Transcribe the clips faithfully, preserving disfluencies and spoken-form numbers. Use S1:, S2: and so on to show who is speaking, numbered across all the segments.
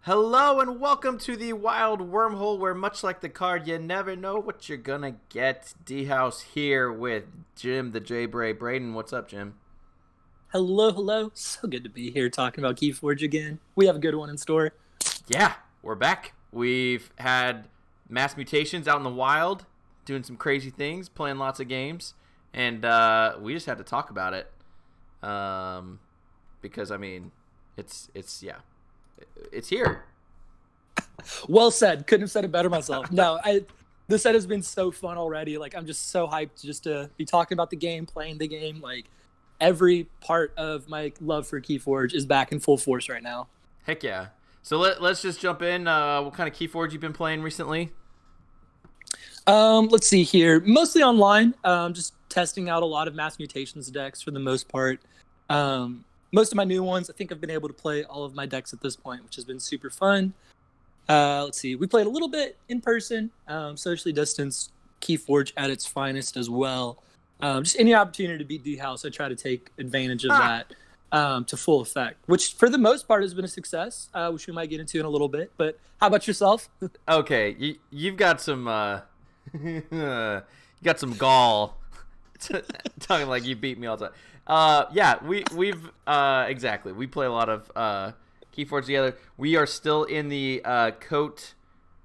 S1: Hello and welcome to the Wild Wormhole, where much like the card, you never know what you're gonna get. D-House here with Jim the J-Bray. Braden, what's up, Jim?
S2: Hello, hello. So good to be here talking about Keyforge again. We have a good one in store.
S1: Yeah, we're back. We've had mass mutations out in the wild, doing some crazy things, playing lots of games, and uh, we just had to talk about it. Um, because, I mean, it's, it's yeah. It's here.
S2: Well said. Couldn't have said it better myself. No, I. This set has been so fun already. Like, I'm just so hyped just to be talking about the game, playing the game. Like, every part of my love for Keyforge is back in full force right now.
S1: Heck yeah. So let, let's just jump in. Uh, what kind of Keyforge you been playing recently?
S2: Um, let's see here. Mostly online. Um, just testing out a lot of mass mutations decks for the most part. Um, Most of my new ones, I think I've been able to play all of my decks at this point, which has been super fun. Uh, let's see. We played a little bit in person, um, socially distanced, Keyforge at its finest as well. Um, just any opportunity to beat D-House, I try to take advantage of
S1: ah.
S2: that um, to full effect, which for the most part has been a success, uh, which we might get into in a little bit. But how about yourself?
S1: Okay, you, you've got some, uh, you got some gall talking like you beat me all the time. Uh, yeah, we, we've, uh, exactly. We play a lot of, uh, Keyforge together. We are still in the, uh, Coat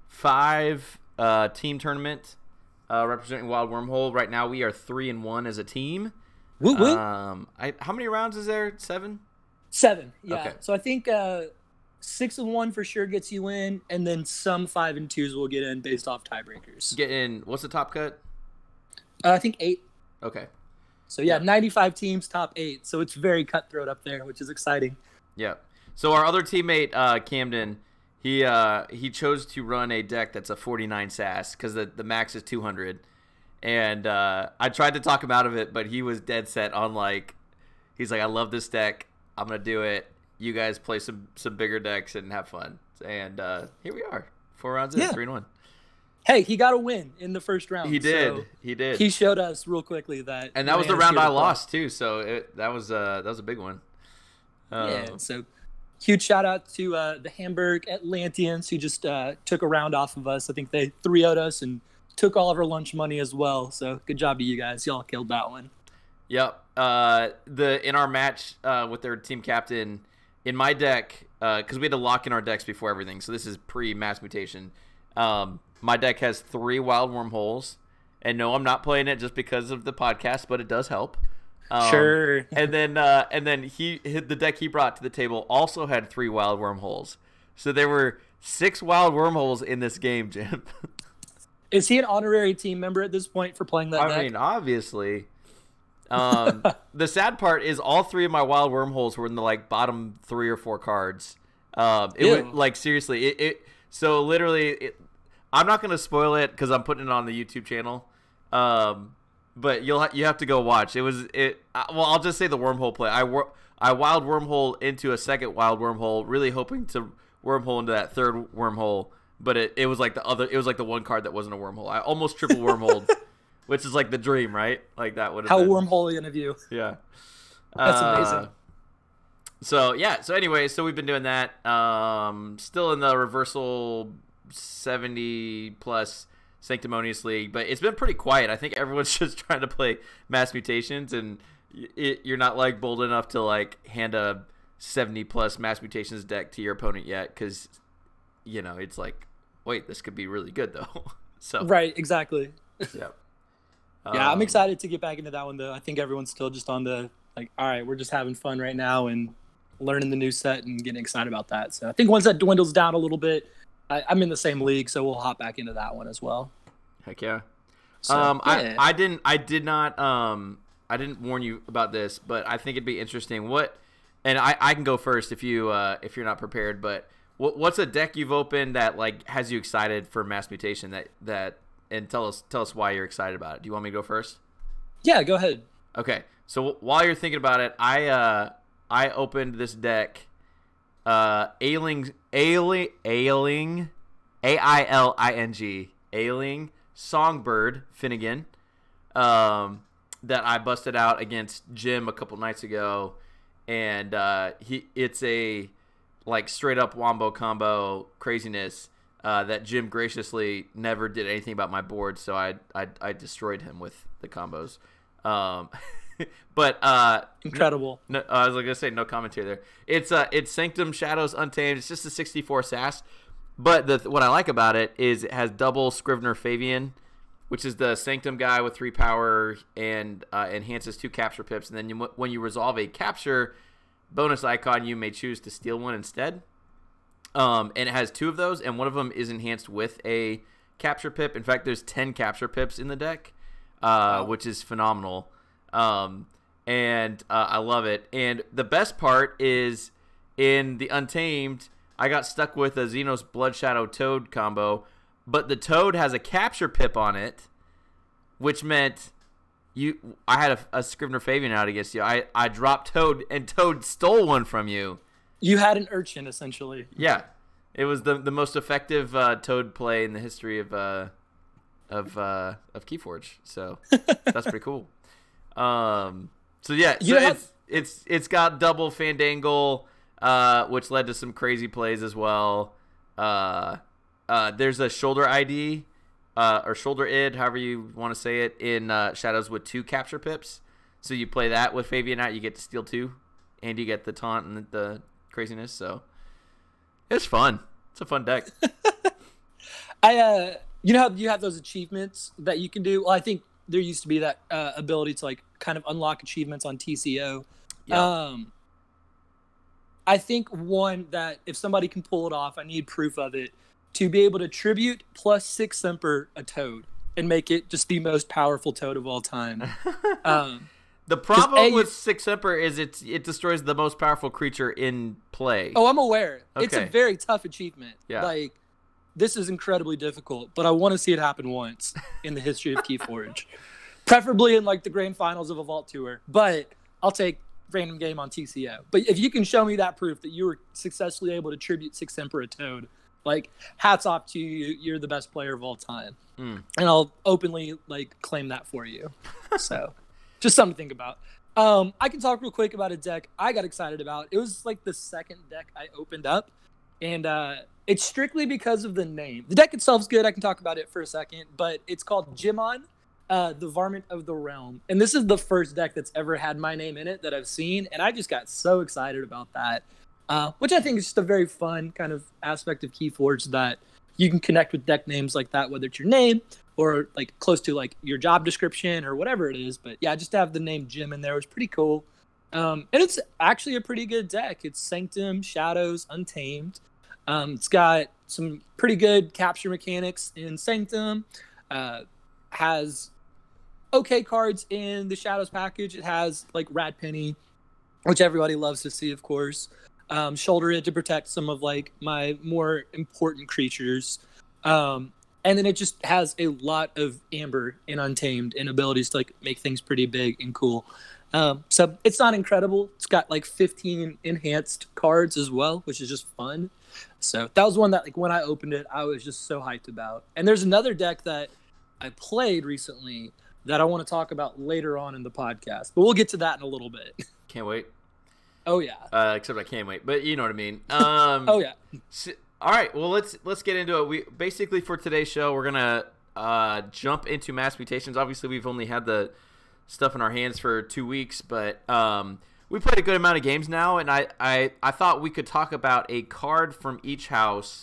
S1: five, uh, team tournament, uh, representing Wild Wormhole. Right now we are three and one as a team.
S2: Woo woo.
S1: Um, I, how many rounds is there? Seven?
S2: Seven, yeah.
S1: Okay.
S2: So I think, uh, six and one for sure gets you in, and then some five and twos will get in based off tiebreakers.
S1: Get in, what's the top cut?
S2: Uh, I think eight.
S1: Okay.
S2: So, yeah,
S1: Yep.
S2: ninety-five teams, top eight. So, it's very cutthroat up there, which is exciting.
S1: Yeah. So, our other teammate, uh, Camden, he uh, he chose to run a deck that's a forty-nine S A S because the, the max is two hundred. And uh, I tried to talk him out of it, but he was dead set on, like, he's like, I love this deck. I'm going to do it. You guys play some, some bigger decks and have fun. And uh, here we are. Four rounds in,
S2: Yeah.
S1: three and one.
S2: Hey, he got a win in the first round.
S1: He did.
S2: So
S1: he did.
S2: he showed us real quickly that.
S1: And that was the
S2: man is
S1: round
S2: here
S1: I
S2: to play.
S1: lost, too. So, it, that was uh, that was a big one. Uh,
S2: Yeah, so huge shout out to uh, the Hamburg Atlanteans who just uh, took a round off of us. I think they three oh'd us and took all of our lunch money as well. So good job to you guys. Y'all killed that one.
S1: Yep. Uh, the in our match uh, with their team captain, in my deck, because uh, we had to lock in our decks before everything, so this is pre-mass mutation. Um, my deck has three Wild Wormholes, and no, I'm not playing it just because of the podcast, but it does help. Um,
S2: Sure.
S1: And then, uh, and then he the deck he brought to the table also had three Wild Wormholes, so there were six Wild Wormholes in this game, Jim.
S2: Is he an honorary team member at this point for playing that
S1: I
S2: deck?
S1: mean, obviously. Um, the sad part is all three of my Wild Wormholes were in the like bottom three or four cards. Um, it
S2: Ew.
S1: would like seriously. It, it so literally. It, I'm not gonna spoil it because I'm putting it on the YouTube channel. Um, but you'll ha- you have to go watch. It was it. Uh, well, I'll just say the wormhole play. I wor- I wild wormhole into a second wild wormhole, really hoping to wormhole into that third wormhole. But it, it was like the other. It was like the one card that wasn't a wormhole. I almost triple wormholed. Which is like the dream, right? Like that would have
S2: How
S1: been.
S2: wormhole of you.
S1: Yeah.
S2: That's
S1: Uh,
S2: amazing.
S1: So, yeah. So, anyway, so we've been doing that. Um, still in the reversal seventy plus Sanctimonious League, but it's been pretty quiet. I think everyone's just trying to play mass mutations, and it, you're not like bold enough to like hand a seventy plus mass mutations deck to your opponent yet because, you know, it's like, wait, this could be really good, though. so,
S2: Right, exactly.
S1: yeah.
S2: Yeah, I'm
S1: Um,
S2: excited to get back into that one, though. I think everyone's still just on the, like, all right, we're just having fun right now and learning the new set and getting excited about that. So I think once that dwindles down a little bit, I, I'm in the same league, so we'll hop back into that one as well.
S1: Heck yeah.
S2: So,
S1: um,
S2: yeah.
S1: I, I didn't, I did not, um, I didn't warn you about this, but I think it'd be interesting. What, and I, I can go first if you, uh, if you're not prepared, but what, what's a deck you've opened that like has you excited for mass mutation that, that, and tell us, tell us why you're excited about it. Do you want me to go first?
S2: Yeah, go ahead.
S1: Okay. So while you're thinking about it, I, uh, I opened this deck, uh, Ailing, Ailing, Ailing, A I L I N G, Ailing Songbird Finnegan, um, that I busted out against Jim a couple nights ago, and uh, he it's a like straight up wombo combo craziness uh, that Jim graciously never did anything about my board, so I I, I destroyed him with the combos. Um, but uh,
S2: incredible.
S1: No, I was gonna say no commentary there. It's uh, it's Sanctum Shadows Untamed. It's just a sixty-four sass. But the what I like about it is it has double Scrivener Fabian, which is the Sanctum guy with three power and uh, enhances two capture pips. And then you, when you resolve a capture bonus icon, you may choose to steal one instead. Um, and it has two of those, and one of them is enhanced with a capture pip. In fact, there's ten capture pips in the deck, uh, wow. which is phenomenal. Um, and uh, I love it. And the best part is in the Untamed, I got stuck with a Xenos Blood Shadow Toad combo, but the Toad has a capture pip on it, which meant you. I had a, a Scrivener Fabian out against you. I, I dropped Toad, and Toad stole one from you.
S2: You had an urchin, essentially.
S1: Yeah. It was the the most effective uh, Toad play in the history of uh, of uh, of Keyforge. So that's pretty cool. Um, so yeah, so
S2: you have-
S1: it's it's it's got double Fandangle, uh, which led to some crazy plays as well. Uh, uh, there's a shoulder I D, uh, or shoulder id, however you want to say it, in uh, Shadows with two capture pips. So you play that with Fabian out, you get to steal two, and you get the taunt and the, the craziness. So it's fun. It's a fun deck.
S2: I, uh, you know how you have those achievements that you can do? Well, I think there used to be that uh, ability to like kind of unlock achievements on T C O.
S1: Yeah.
S2: Um, I think one that if somebody can pull it off, I need proof of it, to be able to tribute plus six Semper a Toad and make it just the most powerful Toad of all time. um,
S1: the problem
S2: A,
S1: with six Semper is it it destroys the most powerful creature in play.
S2: Oh, I'm aware.
S1: Okay.
S2: It's a very tough achievement.
S1: Yeah.
S2: Like, this is incredibly difficult, but I want to see it happen once in the history of Keyforge. Preferably in, like, the grand finals of a Vault Tour. But I'll take random game on T C O. But if you can show me that proof that you were successfully able to tribute six Emperor Toad, like, hats off to you. You're the best player of all time.
S1: Mm.
S2: And I'll openly, like, claim that for you. So, just something to think about. Um, I can talk real quick about a deck I got excited about. It was, like, the second deck I opened up. And uh, it's strictly because of the name. The deck itself's good. I can talk about it for a second. But it's called Jimon, uh, the Varmint of the Realm. And this is the first deck that's ever had my name in it that I've seen. And I just got so excited about that. Uh, which I think is just a very fun kind of aspect of Keyforge, that you can connect with deck names like that, whether it's your name or like close to like your job description or whatever it is. But yeah, just to have the name Jim in there was pretty cool. Um, and it's actually a pretty good deck. It's Sanctum, Shadows, Untamed. Um, it's got some pretty good capture mechanics in Sanctum. Uh, has okay cards in the Shadows package. It has like Rat Penny, which everybody loves to see, of course. Um, shoulder it to protect some of like my more important creatures. Um, and then it just has a lot of Amber and Untamed and abilities to like make things pretty big and cool. Um, so it's not incredible. It's got like fifteen enhanced cards as well, which is just fun. So that was one that like when I opened it, I was just so hyped about. And there's another deck that I played recently that I want to talk about later on in the podcast, but we'll get to that in a little bit.
S1: Can't wait.
S2: Oh yeah.
S1: Uh, except I can't wait, but you know what I mean. Um,
S2: oh yeah.
S1: So, all right. Well, let's let's get into it. We basically for today's show, we're gonna uh, jump into Mass Mutations. Obviously, we've only had the stuff in our hands for two weeks, but um, we played a good amount of games now, and I, I I thought we could talk about a card from each house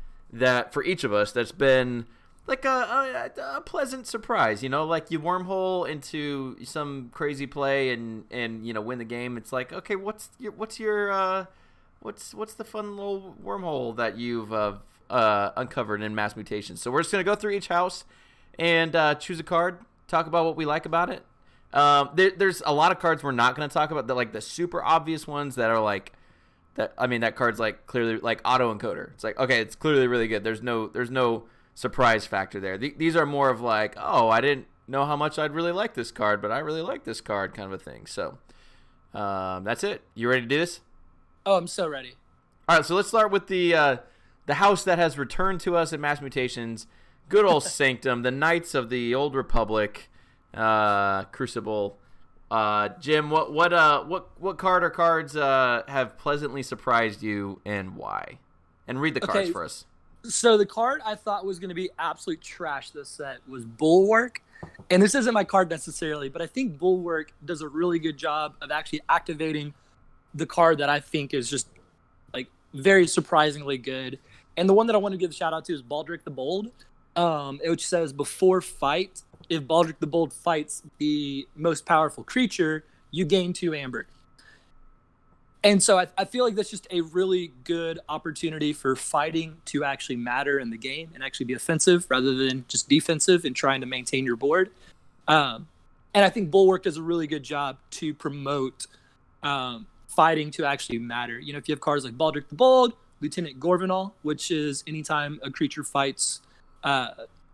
S1: that for each of us that's been like a, a, a pleasant surprise, you know, like you wormhole into some crazy play and, and, you know, win the game. It's like, okay, what's your, what's your, uh, what's, what's the fun little wormhole that you've, uh, uh, uncovered in Mass Mutations. So we're just going to go through each house and, uh, choose a card, talk about what we like about it. Um, there, there's a lot of cards we're not going to talk about, the, like the super obvious ones that are like, that, I mean, that card's like clearly like auto encoder. It's like, okay, it's clearly really good. There's no, there's no surprise factor there. Th- these are more of like, oh, I didn't know how much I'd really like this card, but I really like this card kind of a thing. So um, that's it. You ready to do this?
S2: Oh, I'm so ready.
S1: All right, so let's start with the uh, the house that has returned to us in Mass Mutations. Good old Sanctum, the Knights of the Old Republic, uh, Crucible. Uh, Jim, what what uh what what card or cards uh have pleasantly surprised you and why? And read the cards
S2: Okay.
S1: for us.
S2: So the card I thought was going to be absolute trash this set was Bulwark. And this isn't my card necessarily, but I think Bulwark does a really good job of actually activating the card that I think is just like very surprisingly good. And the one that I want to give a shout out to is Baldric the Bold, um, which says before fight, if Baldric the Bold fights the most powerful creature, you gain two amber. And so I, I feel like that's just a really good opportunity for fighting to actually matter in the game and actually be offensive rather than just defensive and trying to maintain your board. Um, and I think Bulwark does a really good job to promote um, fighting to actually matter. You know, if you have cards like Baldric the Bold, Lieutenant Gorvenal, which is anytime a creature fights, uh,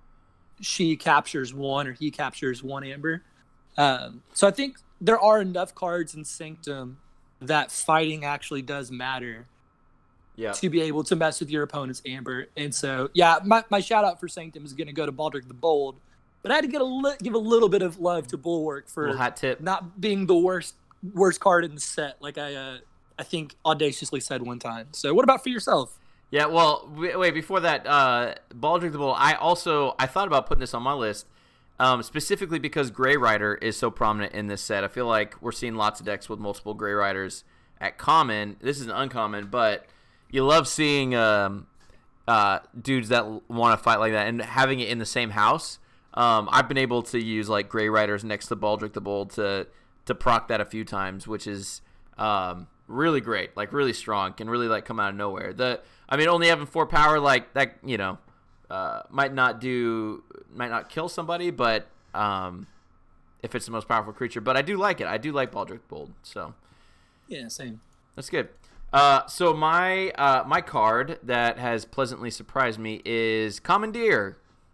S2: she captures one or he captures one amber. Um, so I think there are enough cards in Sanctum that fighting actually does matter
S1: Yeah.
S2: to be able to mess with your opponent's amber. And so, yeah, my, my shout out for Sanctum is going to go to Baldric the Bold. But I had to get a li- give a little bit of love to Bulwark for
S1: Little hat tip.
S2: not being the worst worst card in the set, like I uh, I think audaciously said one time. So what about for yourself?
S1: Yeah, well, w- wait, before that, uh, Baldric the Bold, I also, I thought about putting this on my list, um, specifically because Grey Rider is so prominent in this set. I feel like we're seeing lots of decks with multiple Grey Riders at common. This is an uncommon, but you love seeing um, uh, dudes that want to fight like that and having it in the same house. Um, I've been able to use like Grey Riders next to Baldric the Bold to to proc that a few times, which is um, really great, like really strong, can really like come out of nowhere. The I mean, only having four power like that, you know, uh, might not do, might not kill somebody, but um, if it's the most powerful creature, but I do like it. I do like Baldric Bold, so
S2: Yeah, same.
S1: that's good. Uh, so my uh, my card that has pleasantly surprised me is Commandeer.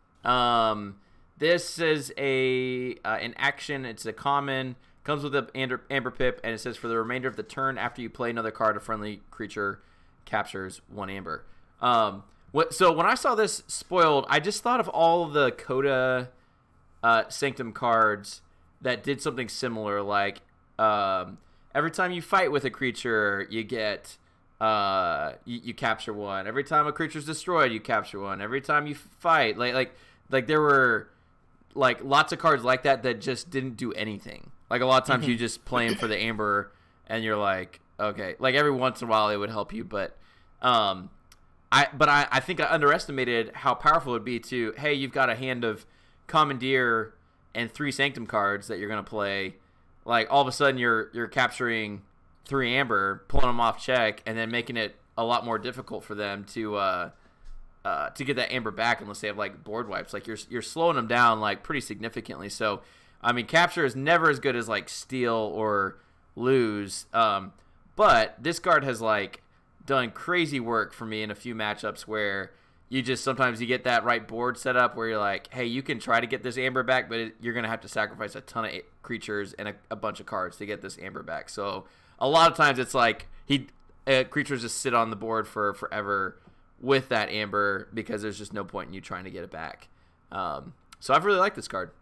S1: Um, this is a uh, an action. It's a common. Comes with an amber, amber pip, and it says for the remainder of the turn after you play another card, a friendly creature captures one amber. Um, what, so when I saw this spoiled, I just thought of all of the Coda uh, Sanctum cards that did something similar, like um, every time you fight with a creature, you get uh, you, you capture one. Every time a creature's destroyed, you capture one. Every time you fight, like like like there were like lots of cards like that that just didn't do anything. Like a lot of times
S2: Mm-hmm.
S1: you just play them for the amber, and you're like, okay. Like every once in a while it would help you, but um, I but I, I think I underestimated how powerful it would be to, hey, you've got a hand of Commandeer and three Sanctum cards that you're gonna play. Like all of a sudden you're you're capturing three amber, pulling them off check, and then making it a lot more difficult for them to uh, uh, to get that amber back unless they have like board wipes. Like you're you're slowing them down like pretty significantly. So I mean, capture is never as good as like steal or lose. Um, but this card has like done crazy work for me in a few matchups where you just sometimes you get that right board set up where you're like, hey, you can try to get this amber back, but it, you're gonna have to sacrifice a ton of a- creatures and a, a bunch of cards to get this amber back. So a lot of times it's like he uh, creatures just sit on the board for forever with that amber because there's just no point in you trying to get it back. Um, so I've really liked this card.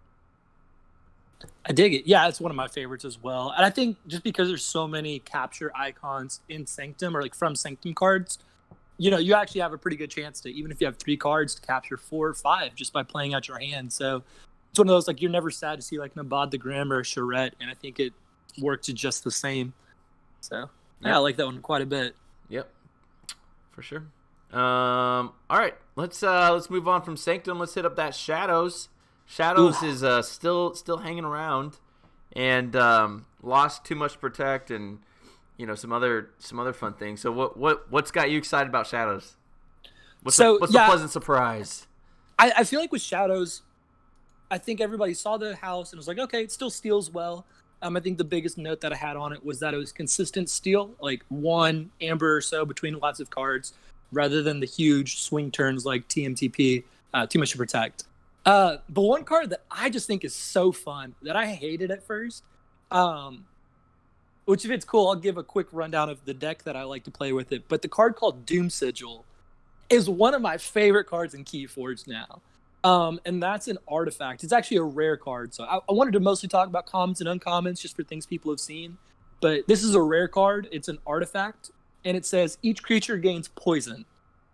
S2: I dig it. Yeah, it's one of my favorites as well. And I think just because there's so many capture icons in Sanctum or like from Sanctum cards, you know, you actually have a pretty good chance to, even if you have three cards, to capture four or five just by playing out your hand. So it's one of those, like, you're never sad to see like Nabad the Grim or a Charette, and I think it works just the same. So yeah,
S1: Yep.
S2: I like that one quite a bit.
S1: Yep, for sure. Um, all right, let's uh, let's move on from Sanctum. Let's hit up that Shadows. Shadows
S2: Ooh.
S1: is uh, still still hanging around, and um, lost too much to protect, and you know some other some other fun things. So what what what's got you excited about Shadows? What's
S2: So,
S1: the, what's
S2: yeah.
S1: the pleasant surprise?
S2: I, I feel like with Shadows, I think everybody saw the house and was like, okay, it still steals well. Um, I think the biggest note that I had on it was that it was consistent steal, like one amber or so between lots of cards, rather than the huge swing turns like T M T P, uh, too much to protect. Uh, but one card that I just think is so fun that I hated at first, um, which if it's cool, I'll give a quick rundown of the deck that I like to play with it. But the card called Doom Sigil is one of my favorite cards in Keyforge now. Um, and that's an artifact. It's actually a rare card. So I, I wanted to mostly talk about commons and uncommons just for things people have seen. But this is a rare card. It's an artifact. And it says each creature gains poison.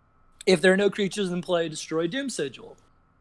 S2: If there are no creatures in play, destroy Doom Sigil.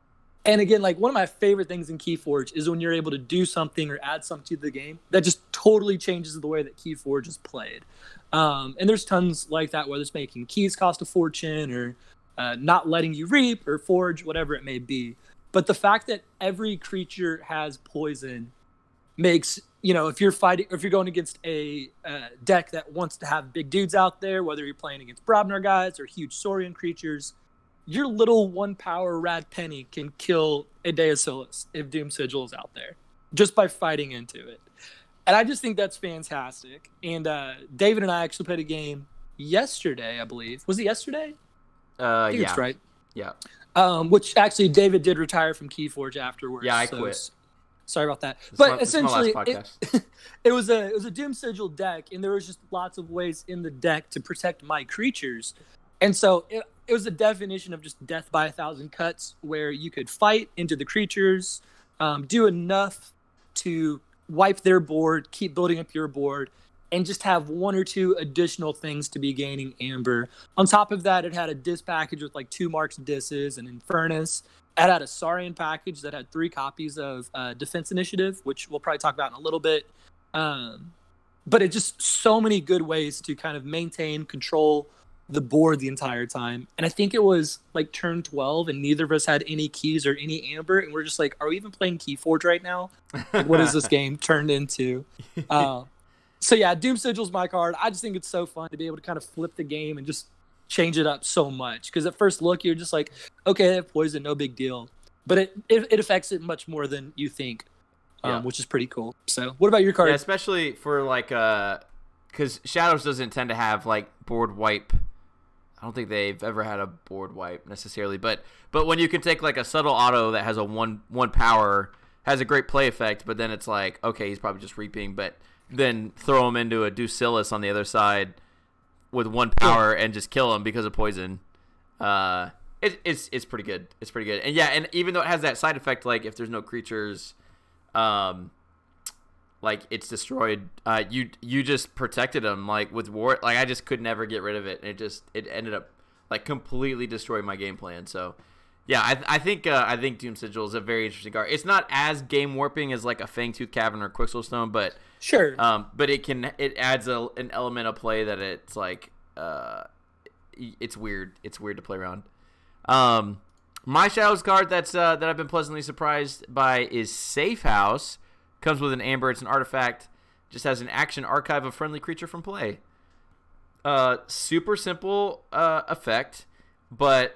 S2: And again, like one of my favorite things in Keyforge is when you're able to do something or add something to the game that just totally changes the way that Keyforge is played. Um, and there's tons like that, whether it's making keys cost a fortune or uh, not letting you reap or forge, whatever it may be. But the fact that every creature has poison makes, you know, if you're fighting, if you're going against a uh, deck that wants to have big dudes out there, whether you're playing against Brobnar guys or huge Saurian creatures, your little one power Rad Penny can kill a Deosyllus if Doom Sigil is out there just by fighting into it. And I just think that's fantastic. And uh, David and I actually played a game yesterday, I believe. Was it yesterday?
S1: Uh,
S2: I think
S1: yeah.
S2: it's right.
S1: Yeah.
S2: Um, which actually David did retire from Keyforge afterwards.
S1: Yeah, I
S2: so
S1: quit.
S2: Sorry about that.
S1: This
S2: but
S1: my,
S2: essentially,
S1: it,
S2: it was a it was a Doom Sigil deck, and there was just lots of ways in the deck to protect my creatures. And so it, it was a definition of just death by a thousand cuts, where you could fight into the creatures, um, do enough to wipe their board, keep building up your board, and just have one or two additional things to be gaining Amber. On top of that, it had a disc package with like two Marks Disses and Infernus. It had a Saurian package that had three copies of uh, Defense Initiative, which we'll probably talk about in a little bit. Um, but it just so many good ways to kind of maintain, control the board the entire time. And I think it was like turn twelve, and neither of us had any keys or any Amber. And we're just like, are we even playing Keyforge right now? Like, what is this game turned into? Uh, So yeah, Doom Sigil's my card. I just think it's so fun to be able to kind of flip the game and just change it up so much. Because at first look, you're just like, okay, they have poison, no big deal. But it it, it affects it much more than you think, um,
S1: yeah.
S2: which is pretty cool. So what about your card?
S1: Yeah, especially for like, uh, because Shadows doesn't tend to have like board wipe. I don't think they've ever had a board wipe necessarily, but but when you can take like a subtle auto that has a one one power, has a great play effect, but then it's like, okay, he's probably just reaping, but then throw him into a Ducillus on the other side with one power and just kill him because of poison. Uh, it, it's it's pretty good. It's pretty good. And yeah, and even though it has that side effect, like if there's no creatures, um, like it's destroyed. Uh, you you just protected him like with war. Like I just could never get rid of it, and it just it ended up like completely destroying my game plan. So yeah, I I think uh, I think Doom Sigil is a very interesting card. It's not as game warping as like a Fangtooth Cavern or Quixelstone, but
S2: Sure.
S1: Um, but it can it adds a, an element of play that it's like uh, it's weird. It's weird to play around. Um, my Shadows card that's uh, that I've been pleasantly surprised by is Safe House. Comes with an Amber. It's an artifact. Just has an action, archive a friendly creature from play. Uh, super simple uh, effect, but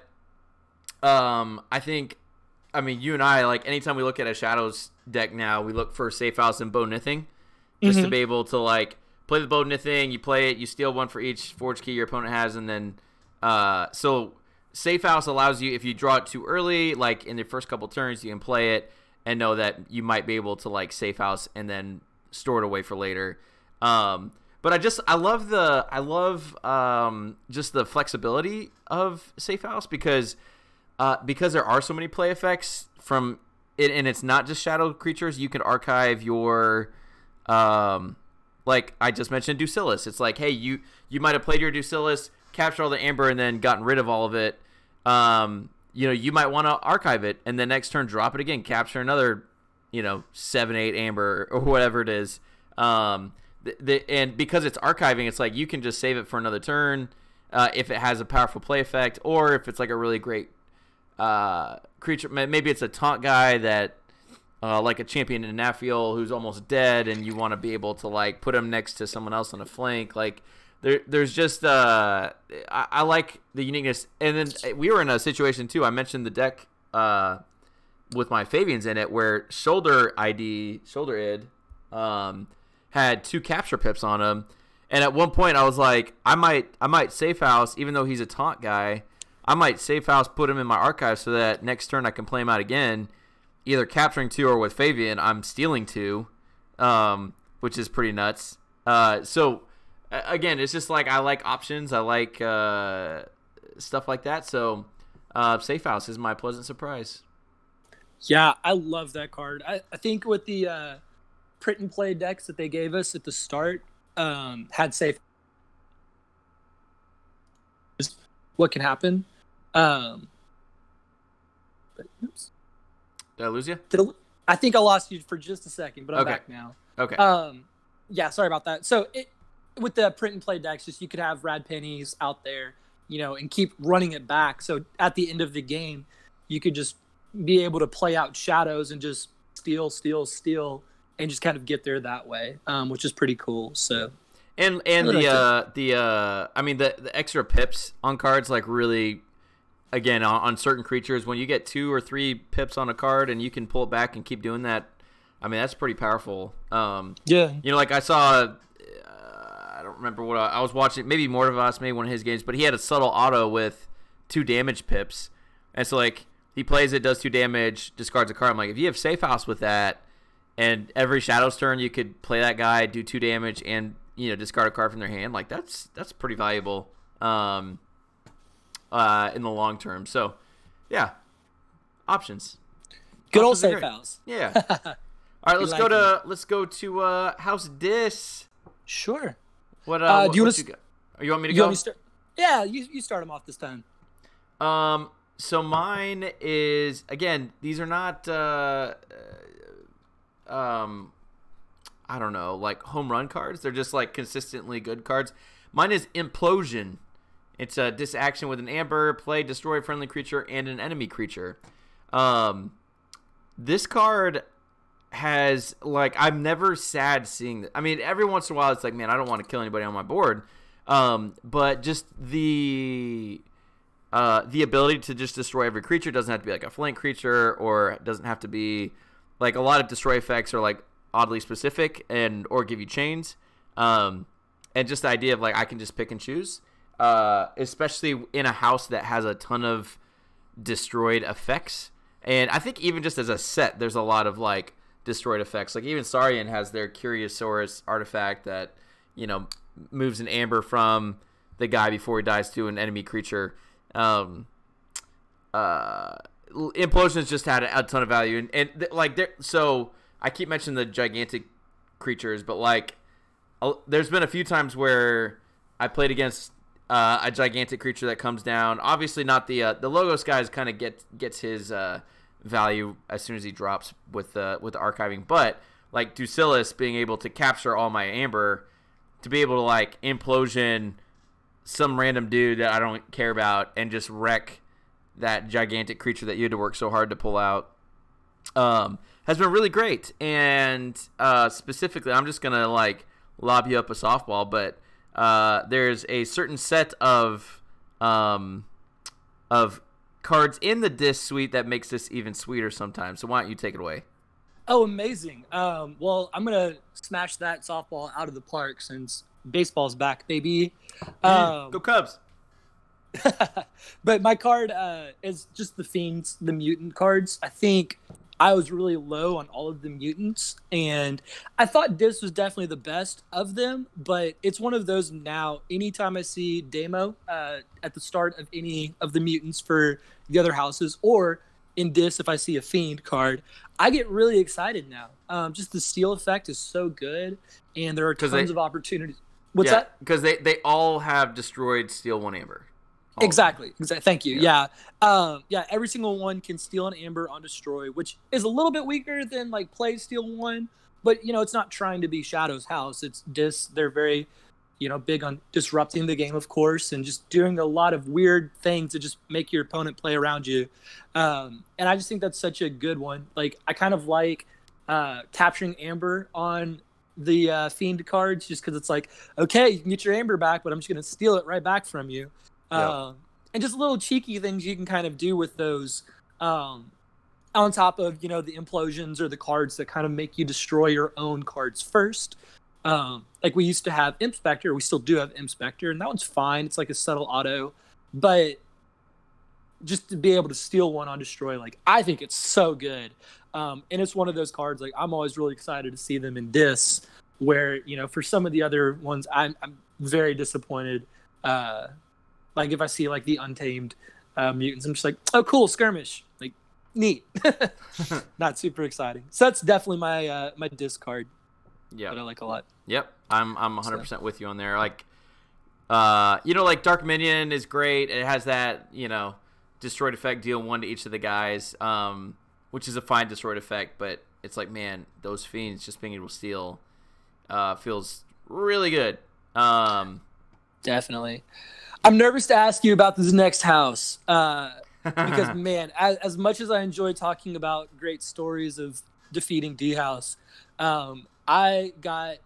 S1: um, I think I mean you and I like anytime we look at a Shadows deck now, we look for Safe House and Bow Nithing. Just mm-hmm. to be able to, like, play the Bow Nithing, you play it, you steal one for each forge key your opponent has, and then, uh, so Safe House allows you, if you draw it too early, like, in the first couple turns, you can play it and know that you might be able to, like, Safe House and then store it away for later. Um, but I just, I love the, I love, um, just the flexibility of Safe House because, uh, because there are so many play effects from it, and it's not just shadow creatures, you can archive your... Um, like I just mentioned Ducillus. It's like, hey, you you might have played your Ducillus, captured all the Amber, and then gotten rid of all of it. Um, you know, you might want to archive it, and the next turn drop it again, capture another, you know, seven, eight Amber or whatever it is. Um, the, the and because it's archiving, it's like you can just save it for another turn uh, if it has a powerful play effect, or if it's like a really great uh creature. Maybe it's a taunt guy that. Uh, like a champion in Nafiel who's almost dead, and you want to be able to like put him next to someone else on a flank. Like there, there's just uh, I, I like the uniqueness. And then we were in a situation too. I mentioned the deck uh, with my Fabians in it, where Shoulder I D, Shoulder Id, um, had two capture pips on him. And at one point, I was like, I might, I might Safe House, even though he's a taunt guy. I might Safe House, put him in my archive so that next turn I can play him out again. Either capturing two or with Fabian, I'm stealing two, um, which is pretty nuts. Uh, so, again, it's just like I like options. I like uh, stuff like that. So, uh, Safe House is my pleasant surprise.
S2: Yeah, I love that card. I, I think with the uh, print and play decks that they gave us at the start, um, had safe what can happen. Um, but, oops.
S1: Did I lose you?
S2: Did I, I think I lost you for just a second, but I'm
S1: Okay.
S2: back now.
S1: Okay.
S2: Um, yeah, sorry about that. So it, with the print and play decks, just you could have Rad Pennies out there, you know, and keep running it back. So at the end of the game, you could just be able to play out shadows and just steal, steal, steal, and just kind of get there that way, um, which is pretty cool. So.
S1: And and
S2: Really
S1: the
S2: like
S1: uh, the uh, I mean the the extra pips on cards, like, really, again, on, on certain creatures, when you get two or three pips on a card and you can pull it back and keep doing that, I mean, that's pretty powerful. Um,
S2: Yeah.
S1: you know, like I saw, uh, I don't remember what I, I was watching, maybe Mortivas, maybe one of his games, but he had a subtle auto with two damage pips, and so, like, he plays it, does two damage, discards a card. I'm like, if you have Safe House with that, and every Shadow's turn you could play that guy, do two damage, and, you know, discard a card from their hand, like, that's that's pretty valuable um, uh, in the long term. So, yeah, options.
S2: Good old
S1: Options are
S2: Safe
S1: great.
S2: House.
S1: Yeah. All right, let's
S2: like
S1: go to let's go to uh, House Dis.
S2: Sure.
S1: What uh,
S2: Uh,
S1: what,
S2: do you
S1: what
S2: wanna
S1: you got? You want me to
S2: You
S1: go?
S2: want me to start? Yeah, you, you start them off this time.
S1: Um, so mine is, again, these are not uh, uh, um, I don't know, like home run cards. They're just like consistently good cards. Mine is Implosion. It's a dis action with an amber, play, destroy a friendly creature and an enemy creature. Um, this card has, like, I'm never sad seeing that. I mean, every once in a while it's like, man, I don't want to kill anybody on my board. Um, but just the uh, the ability to just destroy every creature doesn't have to be like a flank creature, or doesn't have to be like, a lot of destroy effects are like oddly specific and or give you chains. Um, and just the idea of, like, I can just pick and choose, uh, especially in a house that has a ton of destroyed effects. And I think even just as a set, there's a lot of, like, destroyed effects. Like, even Saurian has their Curiosaurus artifact that, you know, moves an amber from the guy before he dies to an enemy creature. Um, uh, Implosion's just had a, a ton of value, and, and th- like, there. So I keep mentioning the gigantic creatures, but, like, a, there's been a few times where I played against uh, a gigantic creature that comes down. Obviously, not the uh, the Logos guys kind of get gets his uh, value as soon as he drops with the with the archiving, but, like, Ducilis being able to capture all my amber, to be able to, like, Implosion some random dude that I don't care about and just wreck that gigantic creature that you had to work so hard to pull out, um, has been really great. And uh, specifically, I'm just gonna, like, lob you up a softball, but uh, there's a certain set of um, of cards in the disc suite that makes this even sweeter sometimes. So why don't you take it away?
S2: Oh, amazing. Um, well, I'm going to smash that softball out of the park since baseball's back, baby. Um,
S1: Go Cubs.
S2: but my card uh, is just the Fiends, the mutant cards. I think I was really low on all of the mutants, and I thought this was definitely the best of them, but it's one of those now. Anytime I see Demo uh, at the start of any of the mutants for the other houses, or in this, if I see a Fiend card, I get really excited now. Um, just the steal effect is so good, and there are tons
S1: they,
S2: of opportunities. What's
S1: yeah,
S2: that?
S1: Because they, they all have destroyed Steal One Amber. All
S2: Exactly. Exactly. Thank you.
S1: Yeah.
S2: Yeah. Um, yeah. Every single one can steal an amber on destroy, which is a little bit weaker than, like, play steal one, but, you know, it's not trying to be Shadow's house. It's dis. They're very, you know, big on disrupting the game, of course, and just doing a lot of weird things to just make your opponent play around you. Um, and I just think that's such a good one. Like, I kind of like uh, capturing amber on the uh, Fiend cards, just because it's like, okay, you can get your amber back, but I'm just going to steal it right back from you.
S1: Yep.
S2: Uh, and just little cheeky things you can kind of do with those, um, on top of, you know, the implosions or the cards that kind of make you destroy your own cards first. Um, like we used to have Imp Spectre, we still do have Imp Spectre, and that one's fine. It's like a subtle auto, but just to be able to steal one on destroy, like, I think it's so good. Um, and it's one of those cards, like, I'm always really excited to see them in this, where, you know, for some of the other ones, I'm, I'm very disappointed. Uh, like, if I see, like, the Untamed uh, mutants, I'm just like, oh, cool, Skirmish. Like, neat. Not super exciting. So that's definitely my uh, my discard.
S1: Yeah,
S2: that I like a lot.
S1: Yep, I'm I'm one hundred percent so. with you on there. Like, uh, you know, like Dark Minion is great. It has that, you know, destroyed effect, deal one to each of the guys, um, which is a fine destroyed effect. But it's like, man, those fiends just being able to steal uh, feels really good. Um,
S2: Definitely. I'm nervous to ask you about this next house uh, because, man, as, as much as I enjoy talking about great stories of defeating D House, um, I got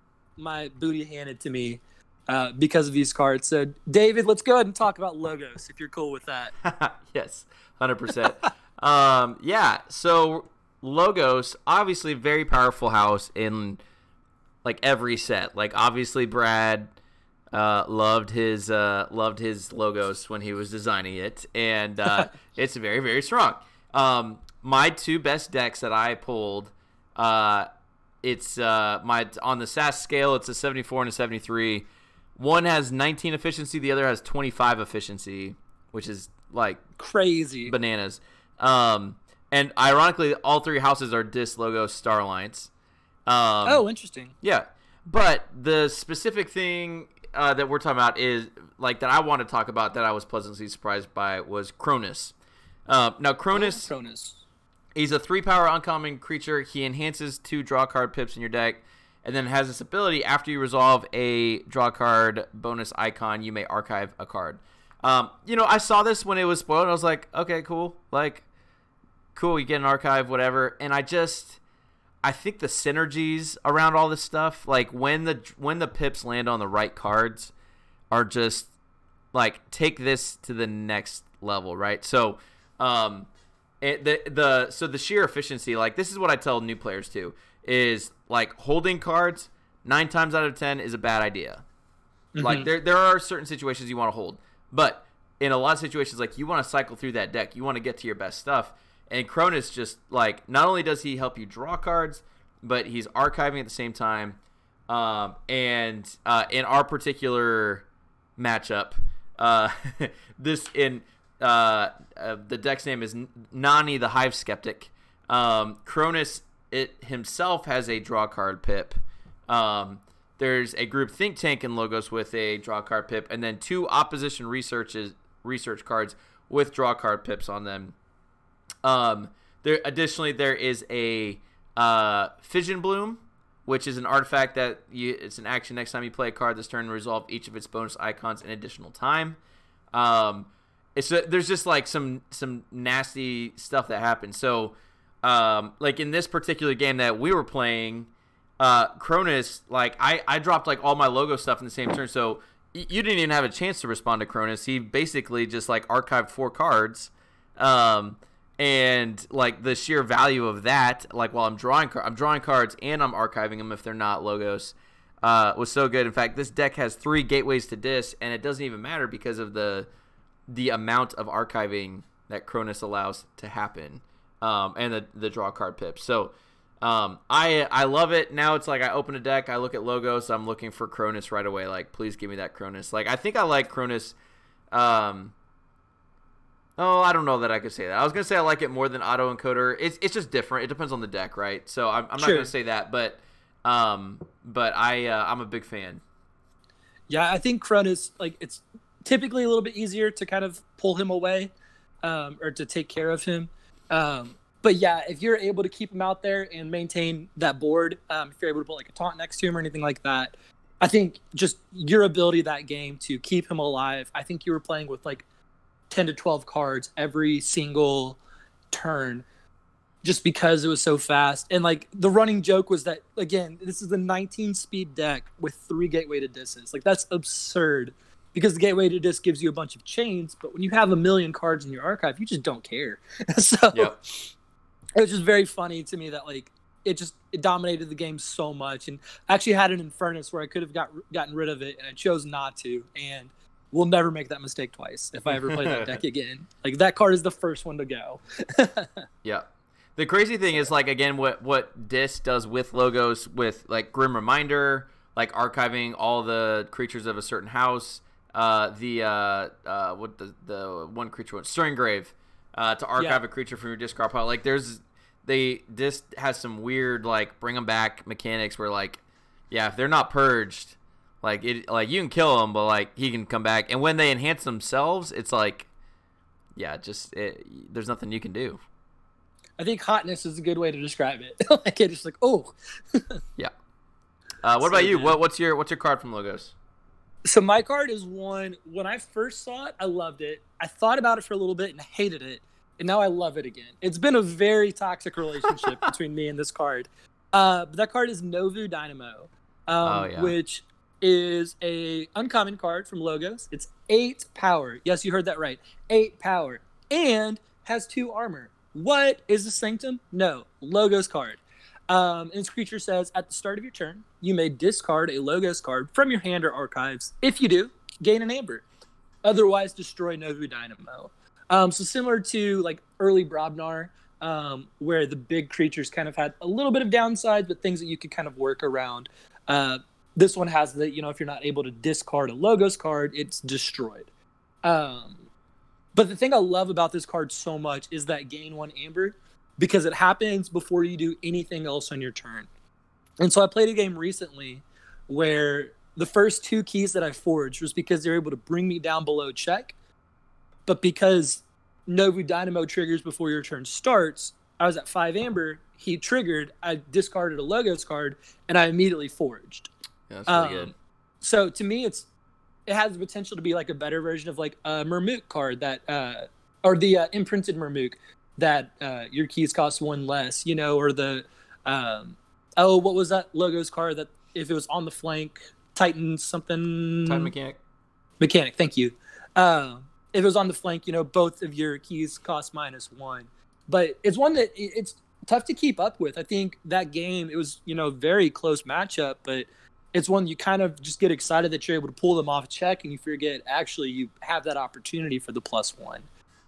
S2: my booty handed to me uh, because of these cards. So, David, let's go ahead and talk about Logos, if you're cool with that.
S1: Yes, one hundred percent. um, yeah, so Logos, obviously very powerful house in, like, every set. Like, obviously, Brad uh, loved his uh, loved his Logos when he was designing it, and uh, it's very, very strong. Um, my two best decks that I pulled, uh, it's uh, my on the S A S scale, it's a seventy-four and a seventy-three. One has nineteen efficiency, the other has twenty-five efficiency, which is like
S2: crazy
S1: bananas. Um, and ironically, all three houses are Dis Logos Star Alliance. Um,
S2: oh, interesting.
S1: Yeah, but the specific thing uh, that we're talking about is like that I want to talk about that I was pleasantly surprised by was Cronus. Uh, now Cronus,
S2: oh, Cronus,
S1: he's a three power uncommon creature. He enhances two draw card pips in your deck, and then has this ability after you resolve a draw card bonus icon, you may archive a card. Um, you know, I saw this when it was spoiled, and I was like, okay, cool, like, cool, you get an archive, whatever. And I just, I think the synergies around all this stuff, like when the when the pips land on the right cards, are just like take this to the next level, right? So, um, it, the the so the sheer efficiency, like this is what I tell new players too, is like holding cards nine times out of ten is a bad idea. Mm-hmm. Like there there are certain situations you want to hold, but in a lot of situations, like you want to cycle through that deck, you want to get to your best stuff. And Cronus just, like, not only does he help you draw cards, but he's archiving at the same time. Um, and uh, in our particular matchup, uh, this in uh, uh, the deck's name is Nani the Hive Skeptic. Um, Cronus it himself has a draw card pip. Um, there's a group Think Tank in Logos with a draw card pip, and then two opposition researches research cards with draw card pips on them. Um, there additionally there is a uh, Fission Bloom, which is an artifact that you, it's an action next time you play a card this turn to resolve each of its bonus icons in additional time. Um, it's a, there's just like some some nasty stuff that happens. So, um, like in this particular game that we were playing, uh, Cronus, like I I dropped like all my logo stuff in the same turn, so y- you didn't even have a chance to respond to Cronus. He basically just like archived four cards. Um, And like the sheer value of that, like while I'm drawing, I'm drawing cards and I'm archiving them if they're not Logos, uh, was so good. In fact, this deck has three gateways to Dis, and it doesn't even matter because of the the amount of archiving that Cronus allows to happen, um, and the the draw card pips. So um, I I love it. Now it's like I open a deck, I look at Logos, I'm looking for Cronus right away. Like, please give me that Cronus. Like, I think I like Cronus. Um, Oh, I don't know that I could say that. I was going to say I like it more than Auto Encoder. It's it's just different. It depends on the deck, right? So I'm, I'm not
S2: Sure.
S1: going to say that, but um, but I uh, I'm a big fan.
S2: Yeah, I think Cronus, like, it's typically a little bit easier to kind of pull him away, um, or to take care of him. Um, but yeah, if you're able to keep him out there and maintain that board, um, if you're able to put like a taunt next to him or anything like that, I think just your ability that game to keep him alive. I think you were playing with like ten to twelve cards every single turn just because it was so fast. And like the running joke was that, again, this is a nineteen speed deck with three gateway to disses. Like, that's absurd because the gateway to dis gives you a bunch of chains, but when you have a million cards in your archive, you just don't care. So
S1: Yep.
S2: It was just very funny to me that like it just it dominated the game so much. And I actually had an Infernus where I could have got gotten rid of it, and I chose not to. And we'll never make that mistake twice if I ever play that deck again. Like, that card is the first one to go.
S1: Yeah. The crazy thing is, like, again, what, what Dis does with Logos, with, like, Grim Reminder, like, archiving all the creatures of a certain house, uh, the, uh, uh, what the, the one creature was, Stirring Grave, uh, to archive
S2: Yeah.
S1: a creature from your discard pile. Like there's they this has some weird like bring them back mechanics where like yeah if they're not purged like it like you can kill him but like he can come back, and when they enhance themselves it's like yeah just it, there's nothing you can do.
S2: I think hotness is a good way to describe it. Like it's just like oh.
S1: Yeah. Uh, what
S2: So
S1: about you?
S2: good.
S1: What what's your what's your card from Logos?
S2: So my card is one. When I first saw it, I loved it. I thought about it for a little bit and hated it, and now I love it again. It's been a very toxic relationship between me and this card. Uh, but that card is Novu Dynamo, um,
S1: Oh, yeah.
S2: which is a uncommon card from Logos. It's eight power. Yes, you heard that right. Eight power, and has two armor. What is the Sanctum? No, Logos card. Um, and this creature says, at the start of your turn, you may discard a Logos card from your hand or archives. If you do, gain an Amber. Otherwise, destroy Novu Dynamo. Um, so similar to like early Brobnar, um, where the big creatures kind of had a little bit of downside, but things that you could kind of work around. Uh, this one has the, you know, if you're not able to discard a Logos card, it's destroyed. Um, but the thing I love about this card so much is that gain one Amber, because it happens before you do anything else on your turn. And so I played a game recently where the first two keys that I forged was because they were able to bring me down below check. But because Novu Dynamo triggers before your turn starts, I was at five Amber, he triggered, I discarded a Logos card, and I immediately forged.
S1: Yeah, that's pretty
S2: Um,
S1: good.
S2: So to me, it's it has the potential to be like a better version of like a Murmuk card that, uh, or the uh, imprinted Murmuk that uh, your keys cost one less, you know, or the, um, oh, what was that Logos card that if it was on the flank, Titan something.
S1: Time mechanic.
S2: Mechanic, thank you. Uh, if it was on the flank, you know, both of your keys cost minus one. But it's one that it- it's tough to keep up with. I think that game, it was, you know, very close matchup, but it's one you kind of just get excited that you're able to pull them off check and you forget actually you have that opportunity for the plus one.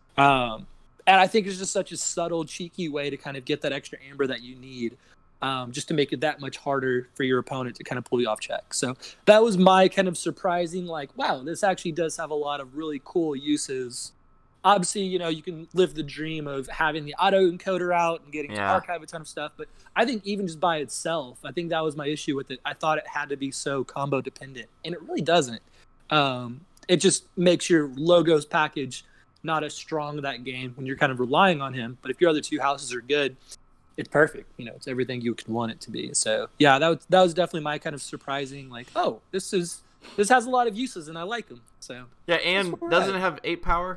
S2: Um, and I think it's just such a subtle, cheeky way to kind of get that extra amber that you need, um, just to make it that much harder for your opponent to kind of pull you off check. So that was my kind of surprising, like, wow, this actually does have a lot of really cool uses. Obviously, you know, you can live the dream of having the auto encoder out and getting
S1: Yeah.
S2: to archive a ton of stuff. But I think even just by itself, I think that was my issue with it. I thought it had to be so combo dependent, and it really doesn't. Um, it just makes your Logos package not as strong that game when you're kind of relying on him. But if your other two houses are good, it's perfect. You know, it's everything you could want it to be. So yeah, that was that was definitely my kind of surprising, like, oh, this is this has a lot of uses and I like them. So
S1: Yeah, and
S2: That's all
S1: doesn't
S2: right.
S1: it have eight power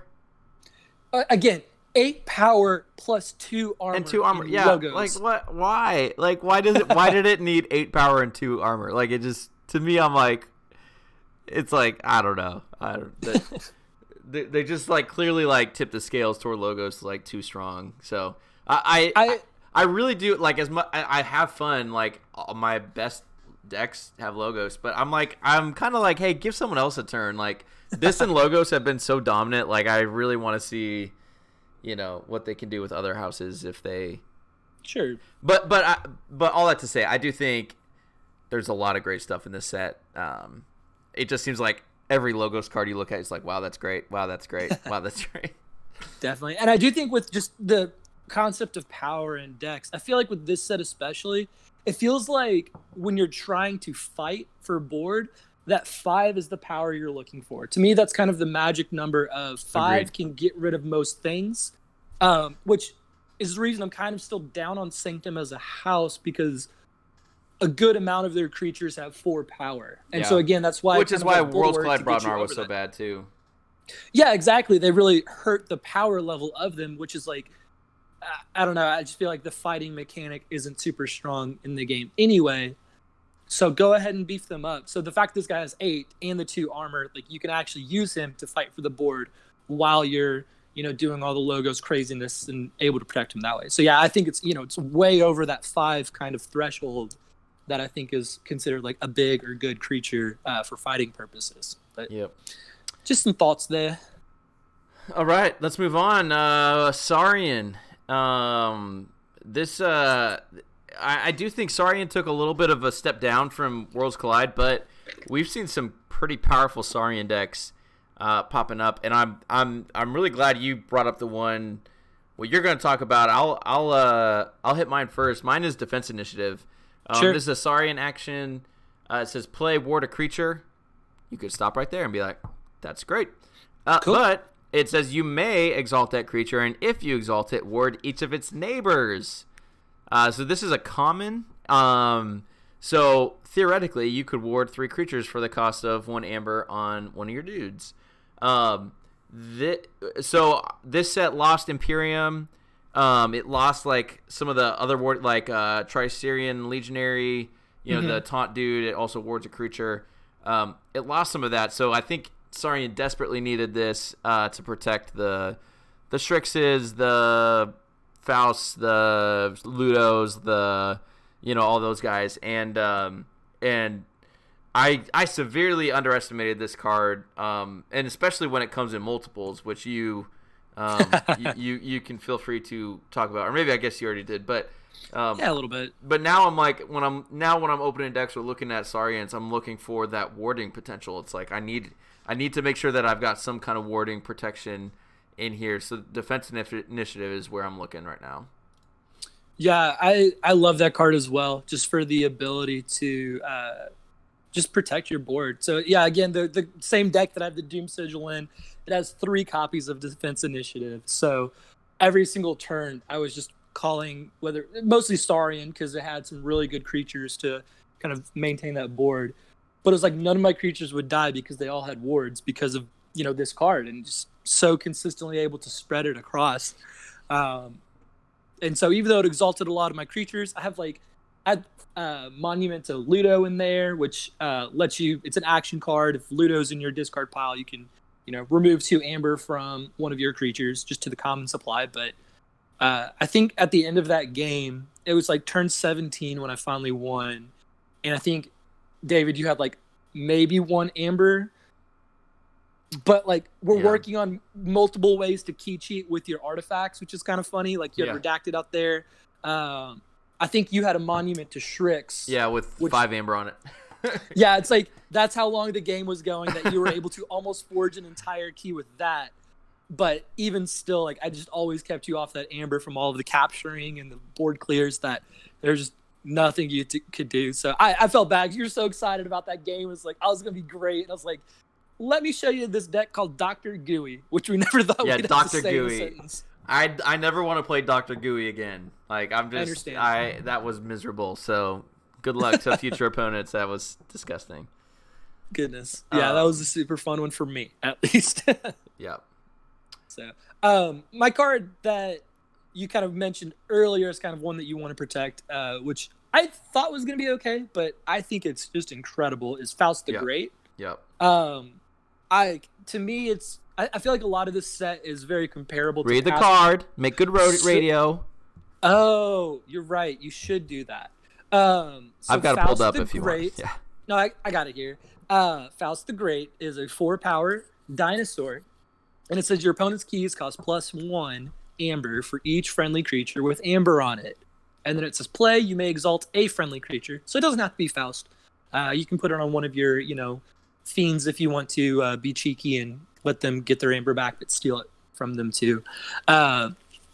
S2: uh, again, eight power plus two armor
S1: and two armor?
S2: in
S1: Yeah,
S2: Logos.
S1: like what? Why? Like why does it? Why did it need eight power and two armor? Like it just to me, I'm like, it's like I don't know. I don't. That, they, they just like clearly like tip the scales toward Logos like too strong. So I I,
S2: I-
S1: I really do like as much. I, I have fun. Like all my best decks have Logos, but I'm like I'm kind of like, hey, give someone else a turn. Like this and Logos have been so dominant. Like I really want to see, you know, what they can do with other houses if they.
S2: Sure.
S1: But but I, but all that to say, I do think there's a lot of great stuff in this set. Um, it just seems like every Logos card you look at is like, wow, that's great. Wow, that's great. Wow, that's great.
S2: Definitely. And I do think with just the concept of power and decks, I feel like with this set especially, it feels like when you're trying to fight for board, that five is the power you're looking for. To me, that's kind of the magic number of five
S1: Agreed.
S2: can get rid of most things, um, which is the reason I'm kind of still down on Sanctum as a house, because a good amount of their creatures have four power. And
S1: Yeah.
S2: so again, that's why
S1: Which
S2: kind
S1: is
S2: of
S1: why
S2: like
S1: Worlds
S2: Bulwark
S1: Collide
S2: to get you
S1: Brobnar was
S2: over
S1: so
S2: that.
S1: bad too.
S2: Yeah, exactly. They really hurt the power level of them, which is like, I- I don't know. I just feel like the fighting mechanic isn't super strong in the game anyway. So go ahead and beef them up. So the fact this guy has eight and the two armor, like you can actually use him to fight for the board while you're, you know, doing all the Logos craziness and able to protect him that way. So yeah, I think it's, you know, it's way over that five kind of threshold that I think is considered like a big or good creature uh, for fighting purposes. But
S1: Yep.
S2: just some thoughts there.
S1: All right, let's move on. Uh, Saurian. Um, this uh, I, I do think Saurian took a little bit of a step down from Worlds Collide, but we've seen some pretty powerful Saurian decks uh, popping up, and I'm I'm I'm really glad you brought up the one what you're going to talk about, I'll I'll uh I'll hit mine first. Mine is Defense Initiative. Um,
S2: Sure.
S1: This is a Saurian action. Uh, it says play ward a creature. You could stop right there and be like, that's great. Uh,
S2: Cool.
S1: But it says you may exalt that creature, and if you exalt it, ward each of its neighbors. Uh, so this is a common. Um, so theoretically, you could ward three creatures for the cost of one amber on one of your dudes. Um, This, so this set lost Imperium. Um, it lost like some of the other ward, like uh, Tricerian Legionary. You know,
S2: Mhm.
S1: the taunt dude. It also wards a creature. Um, it lost some of that. So I think Saurian desperately needed this uh, to protect the the Strixes, the Fausts, the Ludos, the you know all those guys, and um, and. I, I severely underestimated this card, um, and especially when it comes in multiples, which you, um, you, you you can feel free to talk about, or maybe I guess you already did, but um,
S2: Yeah, a little bit.
S1: But now I'm like when I'm now when I'm opening decks or looking at Saurians, I'm looking for that warding potential. It's like I need I need to make sure that I've got some kind of warding protection in here. So Defense Initiative is where I'm looking right now.
S2: Yeah, I I love that card as well, just for the ability to. Uh, Just protect your board. So yeah, again, the the same deck that I have the Doom Sigil in, it has three copies of Defense Initiative. So every single turn, I was just calling whether mostly Saurian because it had some really good creatures to kind of maintain that board. But it was like none of my creatures would die because they all had wards because of you know this card and just so consistently able to spread it across. Um, and so even though it exalted a lot of my creatures, I have like. I had uh, Monument to Ludo in there, which uh, lets you. It's an action card. If Ludo's in your discard pile, you can, you know, remove two amber from one of your creatures just to the common supply. But uh, I think at the end of that game, it was like turn seventeen when I finally won, and I think David, you had like maybe one amber, but like we're
S1: Yeah.
S2: working on multiple ways to key cheat with your artifacts, which is kind of funny. Like you have
S1: Yeah.
S2: redacted out there. Um, I think you had a Monument to Strix.
S1: Yeah, with
S2: Which-
S1: five amber on it.
S2: Yeah, it's like that's how long the game was going that you were able to almost forge an entire key with that. But even still, like I just always kept you off that amber from all of the capturing and the board clears that there's just nothing you t- could do. So I, I felt bad. You're so excited about that game. It was like, I was going to be great. And I was like, let me show you this deck called Doctor Gooey, which we never thought
S1: Yeah,
S2: we'd have
S1: Doctor
S2: to say in a
S1: Gooey.
S2: sentence.
S1: I, I never want to play Doctor Gooey again. Like I'm just
S2: understand.
S1: I that was miserable. So good luck to future opponents. That was disgusting.
S2: Goodness. Yeah,
S1: Uh,
S2: that was a super fun one for me, at least.
S1: Yeah.
S2: So, um, my card that you kind of mentioned earlier is kind of one that you want to protect, uh, which I thought was going to be okay, but I think it's just incredible. Is Faust the
S1: Yeah.
S2: Great?
S1: Yep.
S2: Um, I to me, it's I, I feel like a lot of this set is very comparable.
S1: Read
S2: to
S1: the
S2: past-
S1: card. Make good ro-
S2: So-
S1: radio.
S2: Oh, you're right. You should do that. Um, so
S1: I've got it
S2: Faust
S1: pulled up
S2: the
S1: if you
S2: Great,
S1: want. Yeah.
S2: No, I, I got it here. Uh, Faust the Great is a four power dinosaur, and it says your opponent's keys cost plus one amber for each friendly creature with amber on it. And then it says play, you may exalt a friendly creature. So it doesn't have to be Faust. Uh, you can put it on one of your, you know, fiends if you want to uh, be cheeky and let them get their amber back, but steal it from them too. Uh,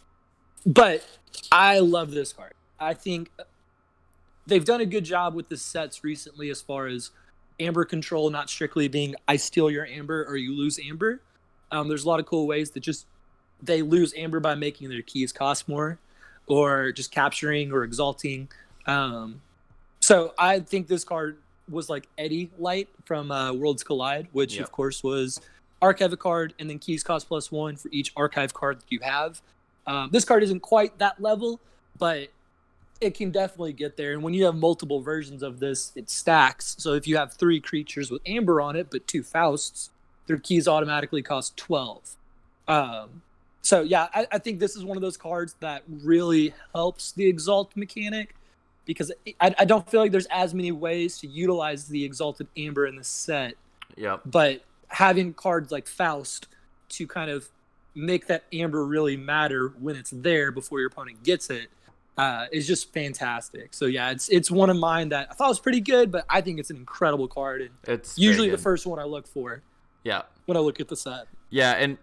S2: but I love this card. I think they've done a good job with the sets recently as far as amber control, not strictly being I steal your amber or you lose amber. Um, there's a lot of cool ways that just they lose amber by making their keys cost more or just capturing or exalting. Um, so I think this card was like Eddie Light from uh, Worlds Collide, which
S1: Yep.
S2: of course was archive a card and then keys cost plus one for each archive card that you have. Um, this card isn't quite that level, but it can definitely get there. And when you have multiple versions of this, it stacks. So if you have three creatures with amber on it, but two Fausts, their keys automatically cost twelve. Um, so yeah, I, I think this is one of those cards that really helps the exalt mechanic because I, I don't feel like there's as many ways to utilize the exalted amber in the set.
S1: Yep.
S2: But having cards like Faust to kind of make that amber really matter when it's there before your opponent gets it uh, is just fantastic. So yeah, it's it's one of mine that I thought was pretty good, but I think it's an incredible card and
S1: It's
S2: usually
S1: very
S2: the
S1: good.
S2: first one I look for
S1: Yeah.
S2: when I look at the set.
S1: Yeah, and and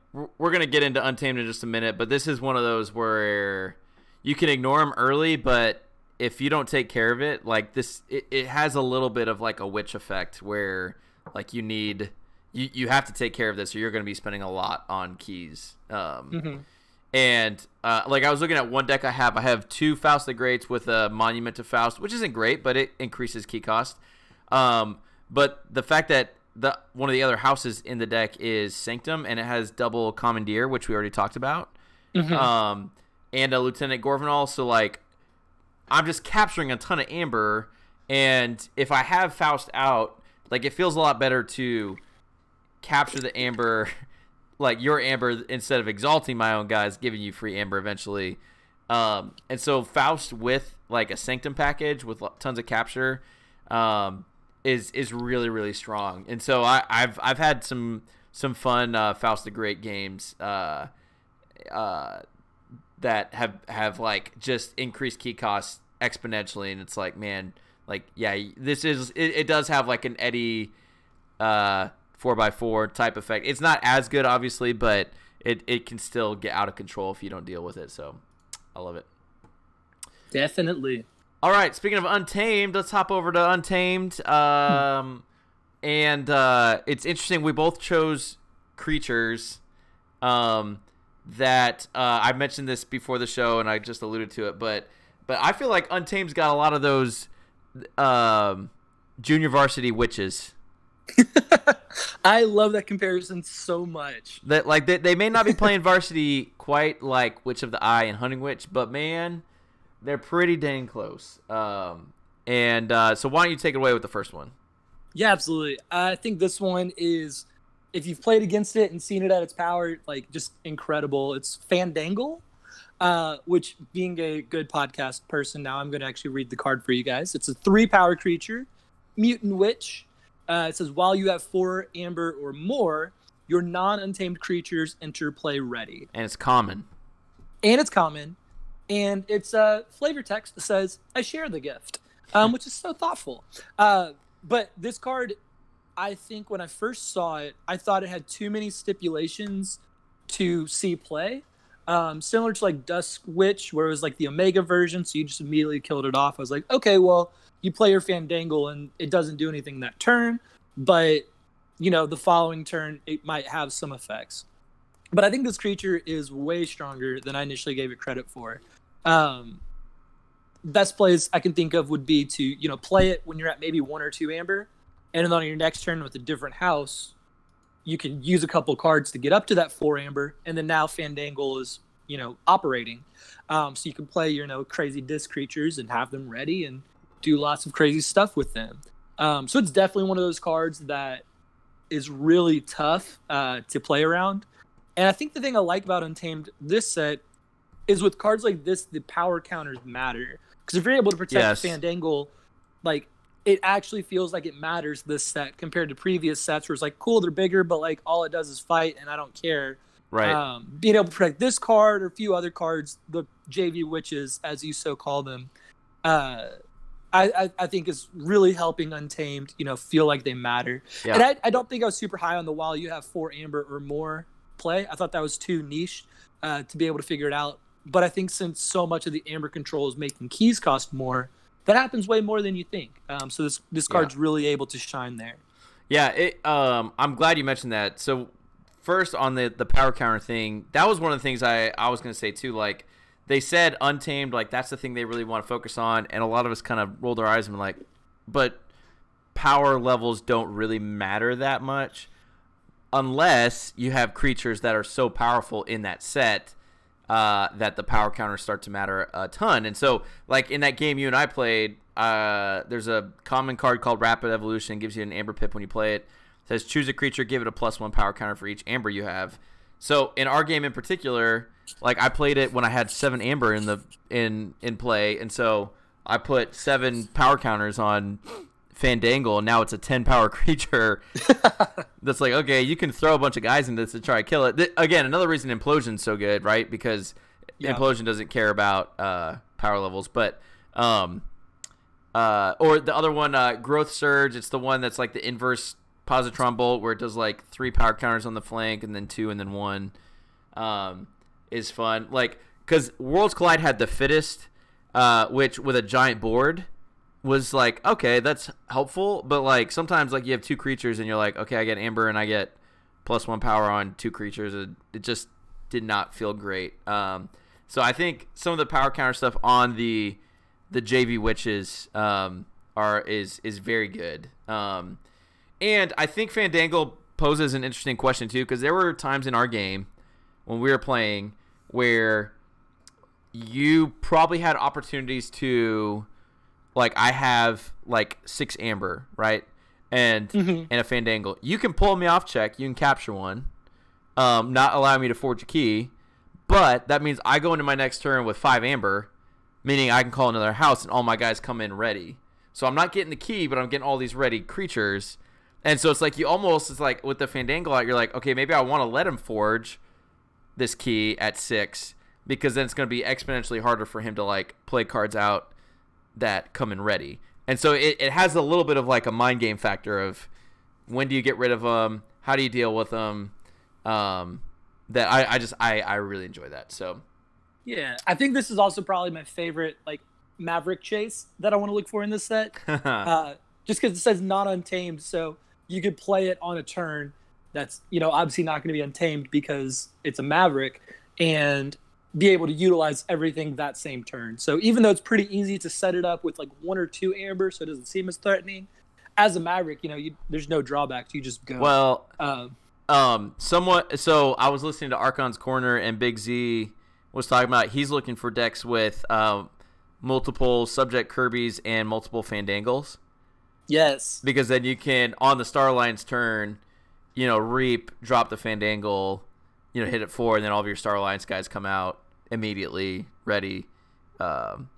S1: we're gonna get into Untamed in just a minute, but this is one of those where you can ignore them early, but if you don't take care of it, like this, it, it has a little bit of like a witch effect where like you need, you, you have to take care of this or you're going to be spending a lot on keys. Um,
S2: Mm-hmm.
S1: And uh, like I was looking at one deck I have, I have two Faust the Greats with a Monument to Faust, which isn't great, but it increases key cost. Um, but the fact that the one of the other houses in the deck is Sanctum, and it has double Commandeer, which we already talked about,
S2: Mm-hmm.
S1: um, and a Lieutenant Gorvenal. So like, I'm just capturing a ton of Amber, and if I have Faust out, like it feels a lot better to capture the Amber. Like your Amber, instead of exalting my own guys, giving you free Amber eventually. Um, and so Faust with like a Sanctum package with tons of capture um, is is really really strong. And so I, I've I've had some some fun uh, Faust the Great games uh, uh, that have have like just increased key costs exponentially. And it's like, man, like yeah, this is it, it does have like an Eddie. Uh, four by four type effect. It's not as good, obviously, but it, it can still get out of control if you don't deal with it. So I love it.
S2: Definitely.
S1: All right. Speaking of Untamed, let's hop over to Untamed. Um, and uh, it's interesting. We both chose creatures um, that uh, I mentioned this before the show, and I just alluded to it. But but I feel like Untamed's got a lot of those um, junior varsity witches.
S2: I love that comparison so much.
S1: That like they, they may not be playing varsity quite like Witch of the Eye and Hunting Witch, but man, they're pretty dang close. Um, and uh, so why don't you take it away with the first one?
S2: Yeah, absolutely. I think this one is, if you've played against it and seen it at its power, like just incredible. It's Fandangle, uh, which being a good podcast person now, I'm going to actually read the card for you guys. It's a three power creature, Mutant Witch. Uh, it says, while you have four Amber or more, your non-untamed creatures enter play ready.
S1: And it's common.
S2: And it's common. And it's a uh, flavor text that says, I share the gift, um, which is so thoughtful. Uh, but this card, I think when I first saw it, I thought it had too many stipulations to see play. Um, similar to like Dusk Witch, where it was like the Omega version, so you just immediately killed it off. I was like, okay, well, you play your Fandangle and it doesn't do anything that turn, but you know, the following turn it might have some effects. But I think this creature is way stronger than I initially gave it credit for. Um, best plays I can think of would be to, you know, play it when you're at maybe one or two Amber, and then on your next turn with a different house, you can use a couple cards to get up to that four Amber, and then now Fandangle is, you know, operating. Um, so you can play, you know, crazy disc creatures and have them ready and do lots of crazy stuff with them. Um, so it's definitely one of those cards that is really tough uh, to play around. And I think the thing I like about Untamed this set is with cards like this, the power counters matter. Because if you're able to protect
S1: Yes.
S2: Fandangle, like, it actually feels like it matters this set compared to previous sets where it's like, cool, they're bigger, but like all it does is fight and I don't care.
S1: Right.
S2: Um, being able to protect this card or a few other cards, the J V witches, as you so call them, uh, I, I, I think is really helping Untamed, you know, feel like they matter.
S1: Yeah.
S2: And I, I don't think I was super high on the while you have four Amber or more play. I thought that was too niche uh, to be able to figure it out. But I think since so much of the Amber control is making keys cost more, that happens way more than you think. Um, so this this card's
S1: Yeah.
S2: really able to shine there.
S1: Yeah, it, um, I'm glad you mentioned that. So first on the, the power counter thing, that was one of the things I, I was going to say too. Like they said Untamed, like that's the thing they really want to focus on. And a lot of us kind of rolled our eyes and were like, but power levels don't really matter that much unless you have creatures that are so powerful in that set uh, that the power counters start to matter a ton. And so like in that game you and I played, uh, there's a common card called Rapid Evolution. It gives you an Amber Pip when you play it. It says choose a creature, give it a plus one power counter for each Amber you have. So in our game in particular, like I played it when I had seven Amber in the in in play, and so I put seven power counters on Fandangle, and now it's a ten power creature. That's like, okay, you can throw a bunch of guys into this to try to kill it. Th- again, another reason Implosion's so good, right? Because
S2: Yeah.
S1: Implosion doesn't care about uh, power levels, but um, uh, or the other one, uh, Growth Surge. It's the one that's like the inverse Positron Bolt, where it does like three power counters on the flank, and then two, and then one, um, is fun. Like, because Worlds Collide had the Fittest, uh, which with a giant board was like, okay, that's helpful, but like sometimes like you have two creatures and you're like, okay, I get Amber and I get plus one power on two creatures. It, it just did not feel great. Um, so I think some of the power counter stuff on the the J V Witches um, are is is very good. Um, and I think Fandangle poses an interesting question too, because there were times in our game when we were playing where you probably had opportunities to, like, I have like six Amber, right? And
S2: mm-hmm.
S1: and a Fandangle. You can pull me off check. You can capture one, um, not allow me to forge a key. But that means I go into my next turn with five Amber, meaning I can call another house and all my guys come in ready. So I'm not getting the key, but I'm getting all these ready creatures. And so it's like you almost, it's like with the Fandangle out, you're like, okay, maybe I want to let him forge this key at six, because then it's going to be exponentially harder for him to like play cards out that come in ready. And so it, it has a little bit of like a mind game factor of when do you get rid of them? How do you deal with them? Um, that I, I just, I, I really enjoy that. So
S2: yeah, I think this is also probably my favorite like Maverick chase that I want to look for in this set. uh, just because it says not untamed. So you could play it on a turn that's, you know, obviously not going to be untamed because it's a Maverick, and be able to utilize everything that same turn. So even though it's pretty easy to set it up with like one or two Amber so it doesn't seem as threatening, as a Maverick, you know, you, there's no drawbacks. You just go.
S1: Well,
S2: um,
S1: um, somewhat. So I was listening to Archon's Corner, and Big Z was talking about he's looking for decks with um, multiple subject Kirby's and multiple Fandangles.
S2: Yes.
S1: Because then you can, on the Starline's turn, you know, reap, drop the Fandangle, you know, hit it four, and then all of your Star Alliance guys come out immediately, ready, um,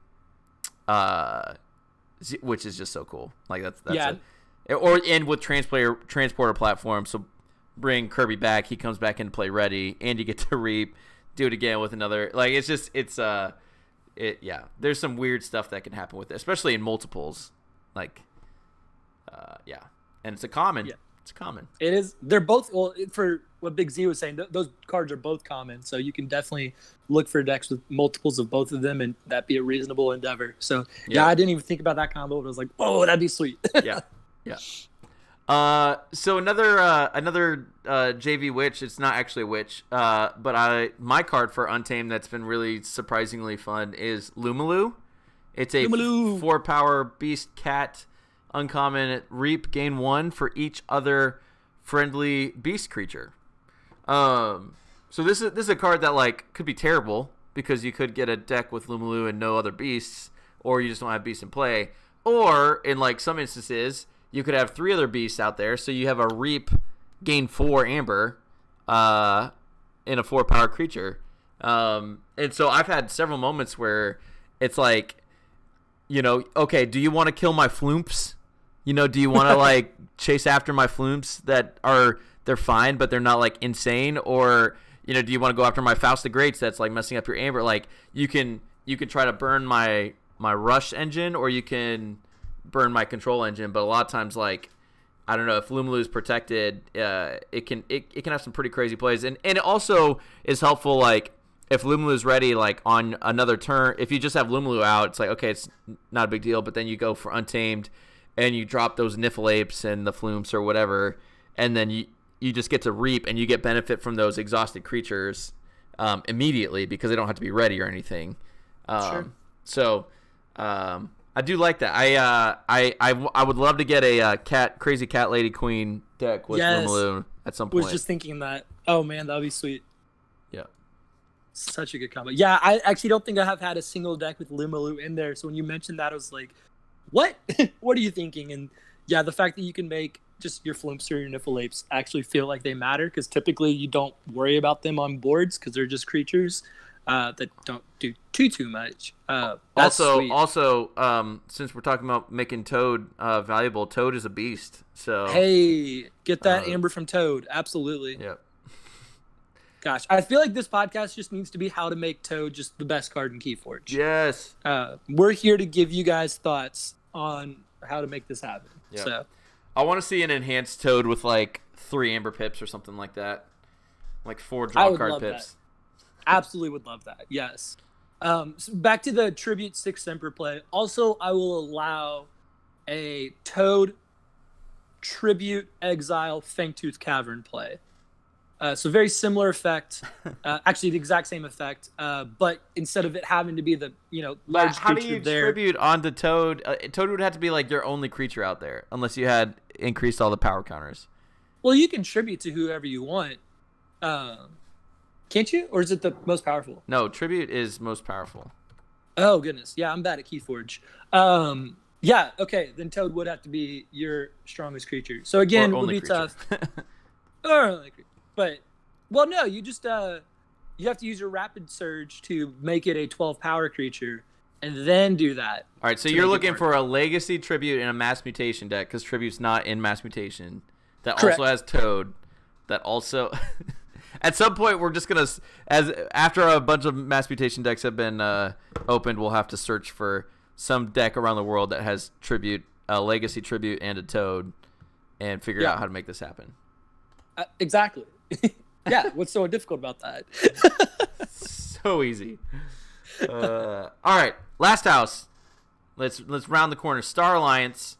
S1: uh, which is just so cool. Like that's that's
S2: yeah.
S1: it. Or and with transporter transporter platform, so bring Kirby back, he comes back into play ready, and you get to reap, do it again with another. Like it's just it's uh, it yeah. There's some weird stuff that can happen with it, especially in multiples. Like, uh, yeah, and it's a common.
S2: Yeah.
S1: It's common.
S2: It is. They're both, well, for what Big Z was saying, th- those cards are both common. So you can definitely look for decks with multiples of both of them, and that be a reasonable endeavor. So, yeah, yeah I didn't even think about that combo, but I was like, oh, that'd be sweet.
S1: yeah. Yeah. Uh, so another uh, another uh, J V Witch, it's not actually a witch, uh, but I my card for Untamed that's been really surprisingly fun is Lumalu. It's a
S2: Lumalu.
S1: four power beast cat. Uncommon, reap, gain one for each other friendly beast creature. Um, so this is this is a card that like could be terrible because you could get a deck with Lumalu and no other beasts, or you just don't have beasts in play. Or in like some instances, you could have three other beasts out there, so you have a reap, gain four Amber, uh, in a four power creature. Um, and so I've had several moments where it's like, you know, okay, do you want to kill my Floomps? You know, do you want to like chase after my Floomps that are they're fine, but they're not like insane? Or, you know, do you want to go after my Faust the Greats that's like messing up your Amber? Like you can you can try to burn my my Rush engine, or you can burn my Control engine. But a lot of times, like I don't know, if Lumalu is protected, uh, it can it, it can have some pretty crazy plays, and and it also is helpful like. If Lumalu's ready, like on another turn, if you just have Lumalu out, it's like, okay, it's not a big deal. But then you go for Untamed and you drop those Niffleapes and the Floomps or whatever, and then you, you just get to reap and you get benefit from those exhausted creatures um, immediately because they don't have to be ready or anything. Um,
S2: sure.
S1: So um, I do like that. I, uh, I I I would love to get a uh, cat crazy cat lady queen deck with
S2: yes.
S1: Lumalu at some point.
S2: Was just thinking that. Oh man, that would be sweet.
S1: Yeah.
S2: Such a good combo. Yeah, I actually don't think I have had a single deck with Lumalu in there. So when you mentioned that, I was like, what? What are you thinking? And yeah, the fact that you can make just your Floomps or your Niffleapes actually feel like they matter, because typically you don't worry about them on boards because they're just creatures uh, that don't do too, too much. Uh, that's
S1: also,
S2: sweet.
S1: also, um, since we're talking about making Toad uh, valuable, Toad is a beast. So
S2: hey, get that
S1: uh,
S2: Amber from Toad. Absolutely.
S1: Yep.
S2: Gosh, I feel like this podcast just needs to be how to make Toad just the best card in Keyforge.
S1: Yes.
S2: Uh, we're here to give you guys thoughts on how to make this happen.
S1: Yep.
S2: So,
S1: I want to see an enhanced Toad with like three Amber Pips or something like that, like four
S2: I
S1: draw
S2: would
S1: card
S2: love
S1: Pips.
S2: that. Absolutely would love that. Yes. Um, so back to the Tribute Six Emperor play. Also, I will allow a Toad Tribute Exile Fangtooth Cavern play. Uh, so very similar effect, uh, actually the exact same effect, uh, but instead of it having to be the you know large
S1: How do
S2: creature
S1: you
S2: there,
S1: tribute onto Toad? Uh, Toad would have to be like your only creature out there, unless you had increased all the power counters.
S2: well, you can tribute to whoever you want, um, can't you? Or is it the most powerful?
S1: No, tribute is most powerful.
S2: Oh goodness, yeah, I'm bad at Keyforge. Um, yeah, okay, then Toad would have to be your strongest creature. So again,
S1: Or
S2: it would
S1: only
S2: be
S1: creature.
S2: tough. Or only creature. But well, no, you just uh, you have to use your Rapid Surge to make it a twelve power creature, and then do that.
S1: All right, so
S2: to
S1: you're
S2: make it
S1: looking
S2: work.
S1: for a Legacy Tribute and a Mass Mutation deck because Tribute's not in Mass Mutation. That
S2: Correct.
S1: also has Toad. That also, at some point, we're just gonna as after a bunch of Mass Mutation decks have been uh, opened, we'll have to search for some deck around the world that has Tribute, a Legacy Tribute, and a Toad, and figure
S2: Yeah.
S1: out how to make this happen.
S2: Uh, exactly. Yeah, what's so difficult about that?
S1: So easy. Uh, all right, last house. Let's let's round the corner. Star Alliance.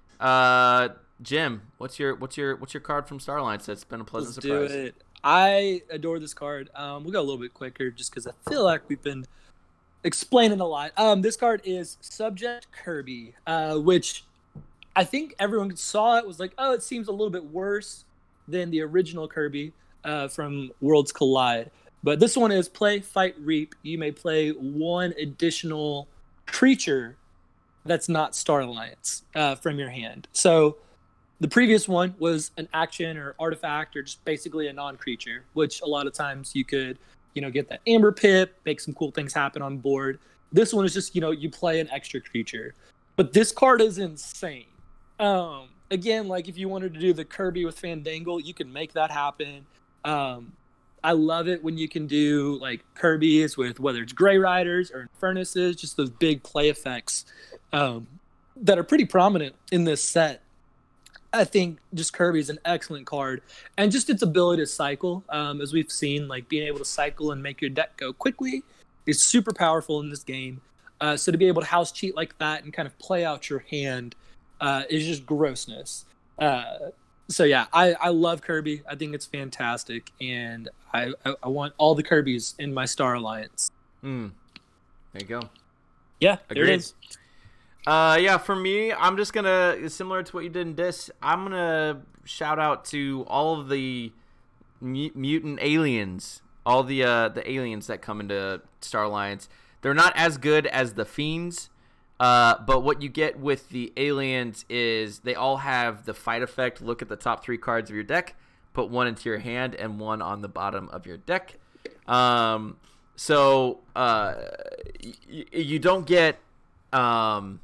S1: Uh, Jim, what's your what's your what's your card from Star Alliance that's been a pleasant
S2: Let's
S1: surprise?
S2: do it. I adore this card. Um, we'll go a little bit quicker just because I feel like we've been explaining a lot. Um, this card is Subject Kirby, uh, which I think everyone saw it was like, oh, it seems a little bit worse than the original Kirby uh, from Worlds Collide. But this one is play, fight, reap. You may play one additional creature that's not Star Alliance uh, from your hand. So the previous one was an action or artifact or just basically a non-creature, which a lot of times you could, you know, get that Amber Pip, make some cool things happen on board. This one is just, you know, you play an extra creature. But this card is insane. Um, again, like if you wanted to do the Kirby with Fandangle, you can make that happen. Um, I love it when you can do like Kirby's with whether it's Grey Riders or Infernuses, just those big play effects um, that are pretty prominent in this set. I think just Kirby is an excellent card, and just its ability to cycle, um, as we've seen, like being able to cycle and make your deck go quickly is super powerful in this game. Uh, so to be able to house cheat like that and kind of play out your hand uh, is just grossness. Uh, so yeah, I, I love Kirby. I think it's fantastic, and I, I, I want all the Kirbys in my Star Alliance.
S1: Mm. There you go.
S2: Yeah, there
S1: Agreed.
S2: it is.
S1: Uh, yeah, for me, I'm just gonna similar to what you did in this. I'm gonna shout out to all of the mu- mutant aliens, all the uh, the aliens that come into Star Alliance. They're not as good as the fiends, uh, but what you get with the aliens is they all have the fight effect. Look at the top three cards of your deck, put one into your hand and one on the bottom of your deck. Um, so uh, y- you don't get um.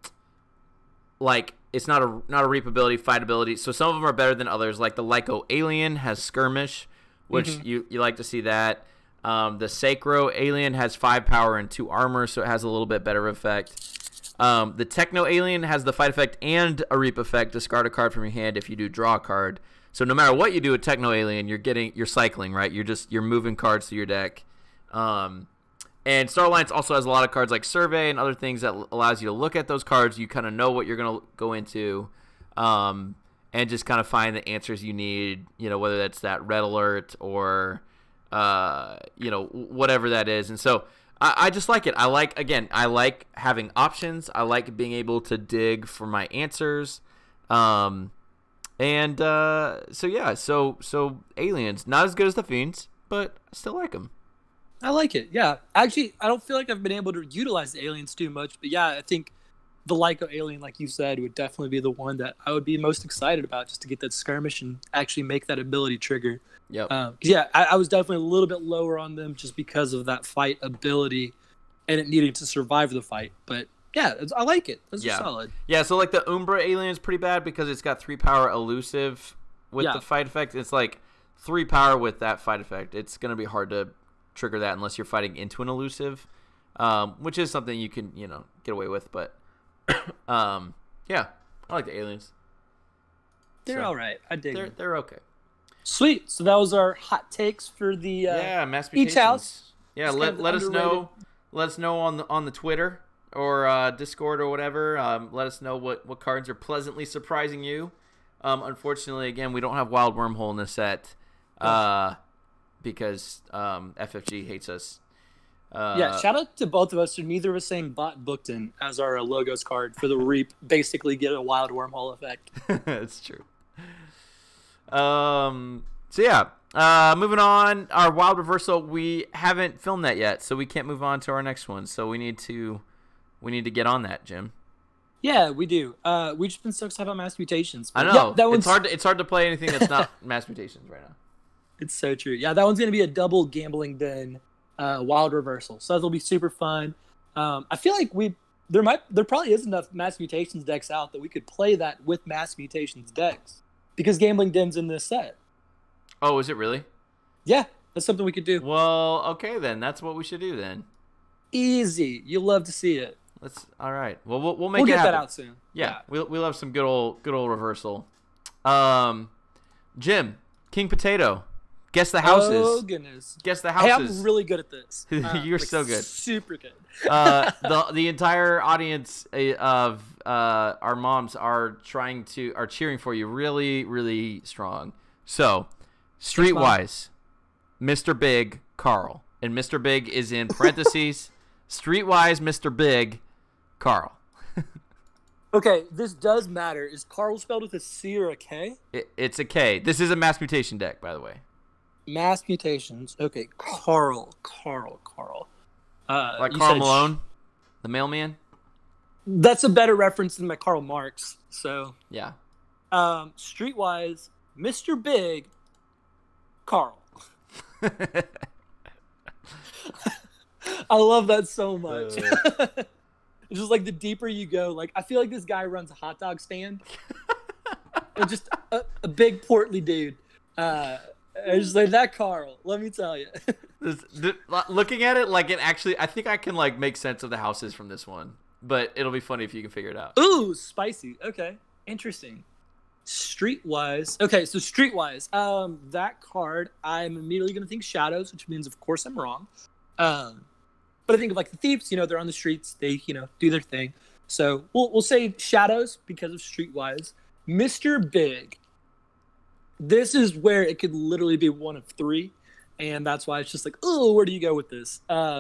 S1: Like it's not a not a reap ability, fight ability. So some of them are better than others. Like the Lyco Alien has Skirmish, which
S2: Mhm.
S1: you, you like to see that. Um, the Sacro Alien has five power and two armor, so it has a little bit better effect. Um, the Techno Alien has the fight effect and a reap effect. Discard a card from your hand if you do draw a card. So no matter what you do with Techno Alien, you're getting you're cycling, right? You're just you're moving cards to your deck. Um, And Star Alliance also has a lot of cards like Survey and other things that l- allows you to look at those cards. You kind of know what you're going to go into um, and just kind of find the answers you need, you know, whether that's that red alert or, uh, you know, whatever that is. And so I, I just like it. I like, again, I like having options. I like being able to dig for my answers. Um, and uh, so, yeah, so so Aliens, not as good as the Fiends, but I still like them.
S2: I like it. Yeah. Actually, I don't feel like I've been able to utilize the aliens too much, but yeah, I think the Lyco alien, like you said, would definitely be the one that I would be most excited about just to get that skirmish and actually make that ability trigger.
S1: Yep.
S2: Um, 'cause yeah, I, I was definitely a little bit lower on them just because of that fight ability and it needing to survive the fight. But yeah, it's, I like it. Those
S1: Yeah.
S2: are solid.
S1: Yeah, so like the Umbra alien is pretty bad because it's got three power elusive with
S2: Yeah.
S1: the fight effect. It's like three power with that fight effect. It's going to be hard to trigger that unless you're fighting into an elusive, um, which is something you can, you know, get away with. But um, yeah, I like the aliens.
S2: They're
S1: So,
S2: all right. I dig
S1: They're
S2: them.
S1: they're okay.
S2: Sweet. So that was our hot takes for the uh,
S1: Yeah, mass
S2: each house.
S1: mutations. Yeah,
S2: Just
S1: let
S2: kind of
S1: let us
S2: underrated.
S1: know. Let us know on the on the Twitter or uh, Discord or whatever. Um, let us know what, what cards are pleasantly surprising you. Um, unfortunately, again, we don't have Wild Wormhole in this set uh, because um, F F G hates us. Uh,
S2: Yeah, shout out to both of us for neither of us saying bot Bookton as our uh, logos card for the Reap. Basically, get a wild wormhole effect.
S1: That's true. Um. So yeah. Uh. Moving on. Our wild reversal. We haven't filmed that yet, so we can't move on to our next one. So we need to, we need to get on that, Jim.
S2: Yeah, we do. Uh, we've just been so excited about mass mutations.
S1: I
S2: But
S1: know.
S2: yeah, that one's
S1: it's hard. To, it's hard to play anything that's not mass mutations right now.
S2: It's so true. Yeah, that one's gonna be a double gambling den, uh, wild reversal. So that'll be super fun. Um, I feel like we there might there probably is enough mass mutations decks out that we could play that with mass mutations decks because gambling den's in this set.
S1: Oh, is it really?
S2: Yeah, that's something we could do.
S1: Well, okay then. That's what we should do then.
S2: Easy. You'll love to see it.
S1: Let's. All right. Well, we'll, we'll make
S2: We'll
S1: it
S2: get
S1: happen.
S2: that out soon.
S1: Yeah, we'll we'll have some good old good old reversal. Um, Jim, King Potato, guess the houses.
S2: Oh goodness.
S1: Guess the
S2: Hey,
S1: houses.
S2: I'm really good at this. Uh,
S1: You're
S2: like,
S1: so good.
S2: Super good.
S1: uh, the the entire audience uh, of uh, our moms are trying to are cheering for you really really strong. So, Streetwise, Mister Big, Carl, and Mister Big is in parentheses. Streetwise, Mister Big, Carl.
S2: Okay, this does matter. Is Carl spelled with a C or a K?
S1: It, it's a K. This is a mass mutation deck, by the way.
S2: Mass mutations. Okay, Carl, Carl, Carl. Uh,
S1: Like
S2: you
S1: Carl
S2: said-
S1: Malone, the mailman.
S2: That's a better reference than my Karl Marx. So,
S1: Yeah.
S2: um, streetwise, Mister Big, Carl. I love that so much.
S1: Uh.
S2: It's just like the deeper you go, like I feel like this guy runs a hot dog stand. And just a, a big portly dude. Uh, I just like that Carl. Let me tell you.
S1: This, th- looking at it, like it actually, I think I can like make sense of the houses from this one, but it'll be funny if you can figure it out.
S2: Ooh, spicy. Okay, interesting. Streetwise. Okay, so Streetwise. Um, that card, I'm immediately gonna think Shadows, which means of course I'm wrong. Um, but I think of like the thieves. You know, they're on the streets. They, you know, do their thing. So we'll we'll say Shadows because of Streetwise. Mister Big. This is where it could literally be one of three, and that's why it's just like, oh, where do you go with this? Uh,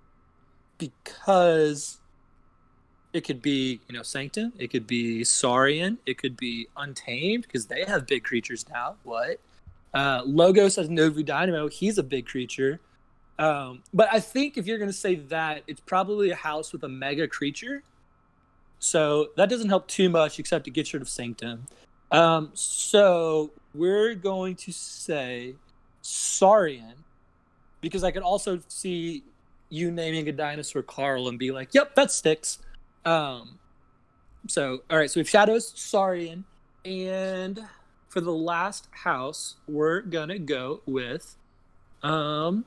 S2: because it could be, you know, Sanctum. It could be Saurian. It could be Untamed because they have big creatures now. What? Uh, Logos has Novu Dynamo. He's a big creature. Um, but I think if you're going to say that, it's probably a house with a mega creature. So that doesn't help too much except to get rid of Sanctum. Um, so we're going to say Saurian because I could also see you naming a dinosaur Carl and be like, yep, that sticks. Um, so, all right, so we have Shadows, Saurian, and for the last house, we're going to go with, um,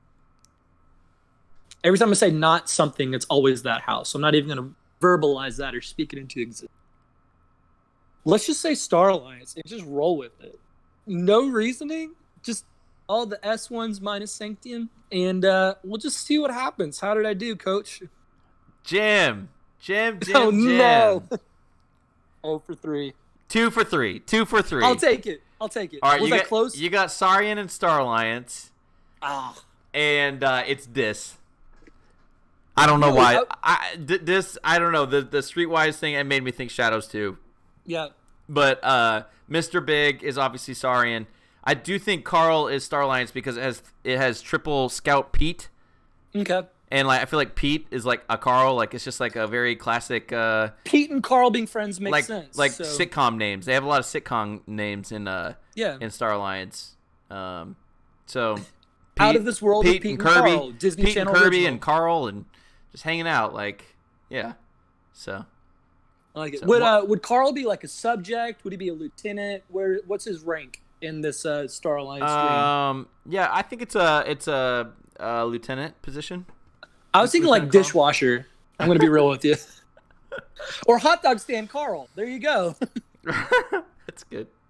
S2: every time I say not something, it's always that house. So I'm not even going to verbalize that or speak it into existence. Let's just say Star Alliance and just roll with it. No reasoning, just all the S ones minus Sanctum, and uh, we'll just see what happens. How did I do, Coach?
S1: Jim, Jim, Jim,
S2: Oh,
S1: Jim.
S2: no. oh for three.
S1: Two for three. Two for three.
S2: I'll take it. I'll take it.
S1: All right,
S2: Was
S1: you
S2: I
S1: got
S2: close?
S1: you got Saurian and Star Alliance,
S2: Ah.
S1: and uh, it's this. I don't know
S2: No,
S1: why.
S2: I-
S1: I, th- this I don't know the the Streetwise thing. It made me think Shadows too.
S2: Yeah.
S1: But uh, Mister Big is obviously Saurian. I do think Carl is Star Alliance because it has it has triple Scout Pete,
S2: Okay.
S1: and like I feel like Pete is like a Carl. Like it's just like a very classic. Uh,
S2: Pete and Carl being friends makes
S1: like
S2: sense.
S1: like
S2: so,
S1: sitcom names. They have a lot of sitcom names in uh
S2: yeah.
S1: in Star Alliance. Um, so
S2: Out
S1: Pete-
S2: of this world of
S1: Pete,
S2: Pete
S1: and
S2: and
S1: Kirby,
S2: Carl, Disney
S1: Pete
S2: Channel
S1: and Kirby
S2: original.
S1: and Carl and just hanging out. Like yeah, so
S2: I like it.
S1: So
S2: would
S1: what-
S2: uh, would Carl be like a subject? Would he be a lieutenant? Where what's his rank in this uh, Star Alliance stream?
S1: um yeah, I think it's a it's a, a lieutenant position.
S2: I was thinking like
S1: Lieutenant Carl?
S2: dishwasher. I'm gonna be real with you. Or hot dog stand Carl. There you go.
S1: That's good.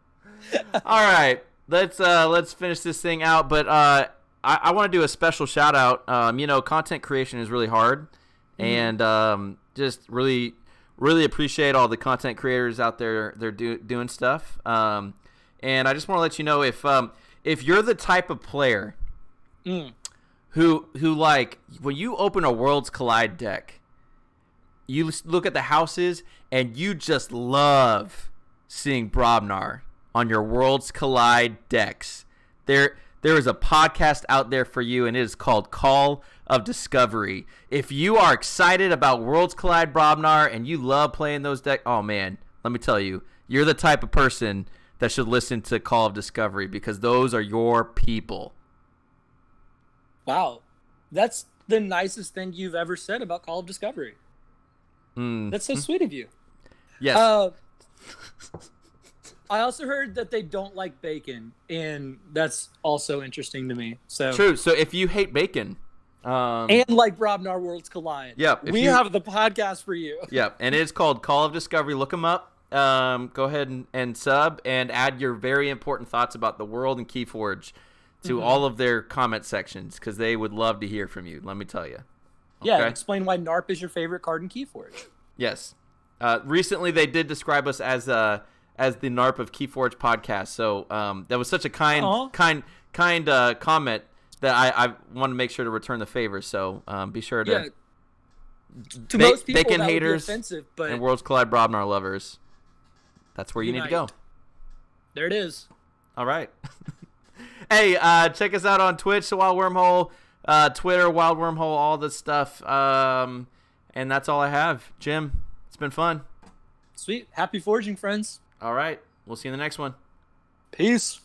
S1: All right, let's uh, let's finish this thing out. But uh, I, I want to do a special shout out. Um, you know, content creation is really hard, mm-hmm. and um, just really, really appreciate all the content creators out there. They're do, doing stuff. Um, and I just want to let you know if um, if you're the type of player
S2: mm.
S1: who who like when you open a Worlds Collide deck, you look at the houses and you just love seeing Brobnar on your Worlds Collide decks. There, there is a podcast out there for you, and it is called Call of Discovery. If you are excited about Worlds Collide Brobnar and you love playing those decks, oh man, let me tell you, you're the type of person that should listen to Call of Discovery because those are your people.
S2: Wow, that's the nicest thing you've ever said about Call of Discovery.
S1: Mm.
S2: That's so sweet of you.
S1: Yes.
S2: Uh, I also heard that they don't like bacon, and that's also interesting to me. So
S1: true. So if you hate bacon, um,
S2: and like Brobnar Worlds Collide,
S1: yeah,
S2: we
S1: you,
S2: have the podcast for you.
S1: Yeah, and it's called Call of Discovery. Look them up. Um, go ahead and, and sub and add your very important thoughts about the world and Keyforge to mm-hmm. all of their comment sections because they would love to hear from you. Let me tell you. Okay?
S2: Yeah, explain why Narp is your favorite card in Keyforge.
S1: Yes. Uh, recently, they did describe us as uh, as the Narp of Keyforge podcast. So um, that was such a kind, Aww. kind, kind uh, comment that I, I want to make sure to return the favor. So um, be sure to.
S2: Yeah. To
S1: ba-
S2: most people,
S1: bacon
S2: that
S1: haters
S2: would be offensive, but
S1: and Worlds Collide Brobnar lovers. That's where you unite. Need to go.
S2: There it is.
S1: All right. Hey, uh, check us out on Twitch, the Wild Wormhole, uh, Twitter, Wild Wormhole, all this stuff. Um, and that's all I have. Jim, it's been fun.
S2: Sweet. Happy forging, friends.
S1: All right. We'll see you in the next one.
S2: Peace.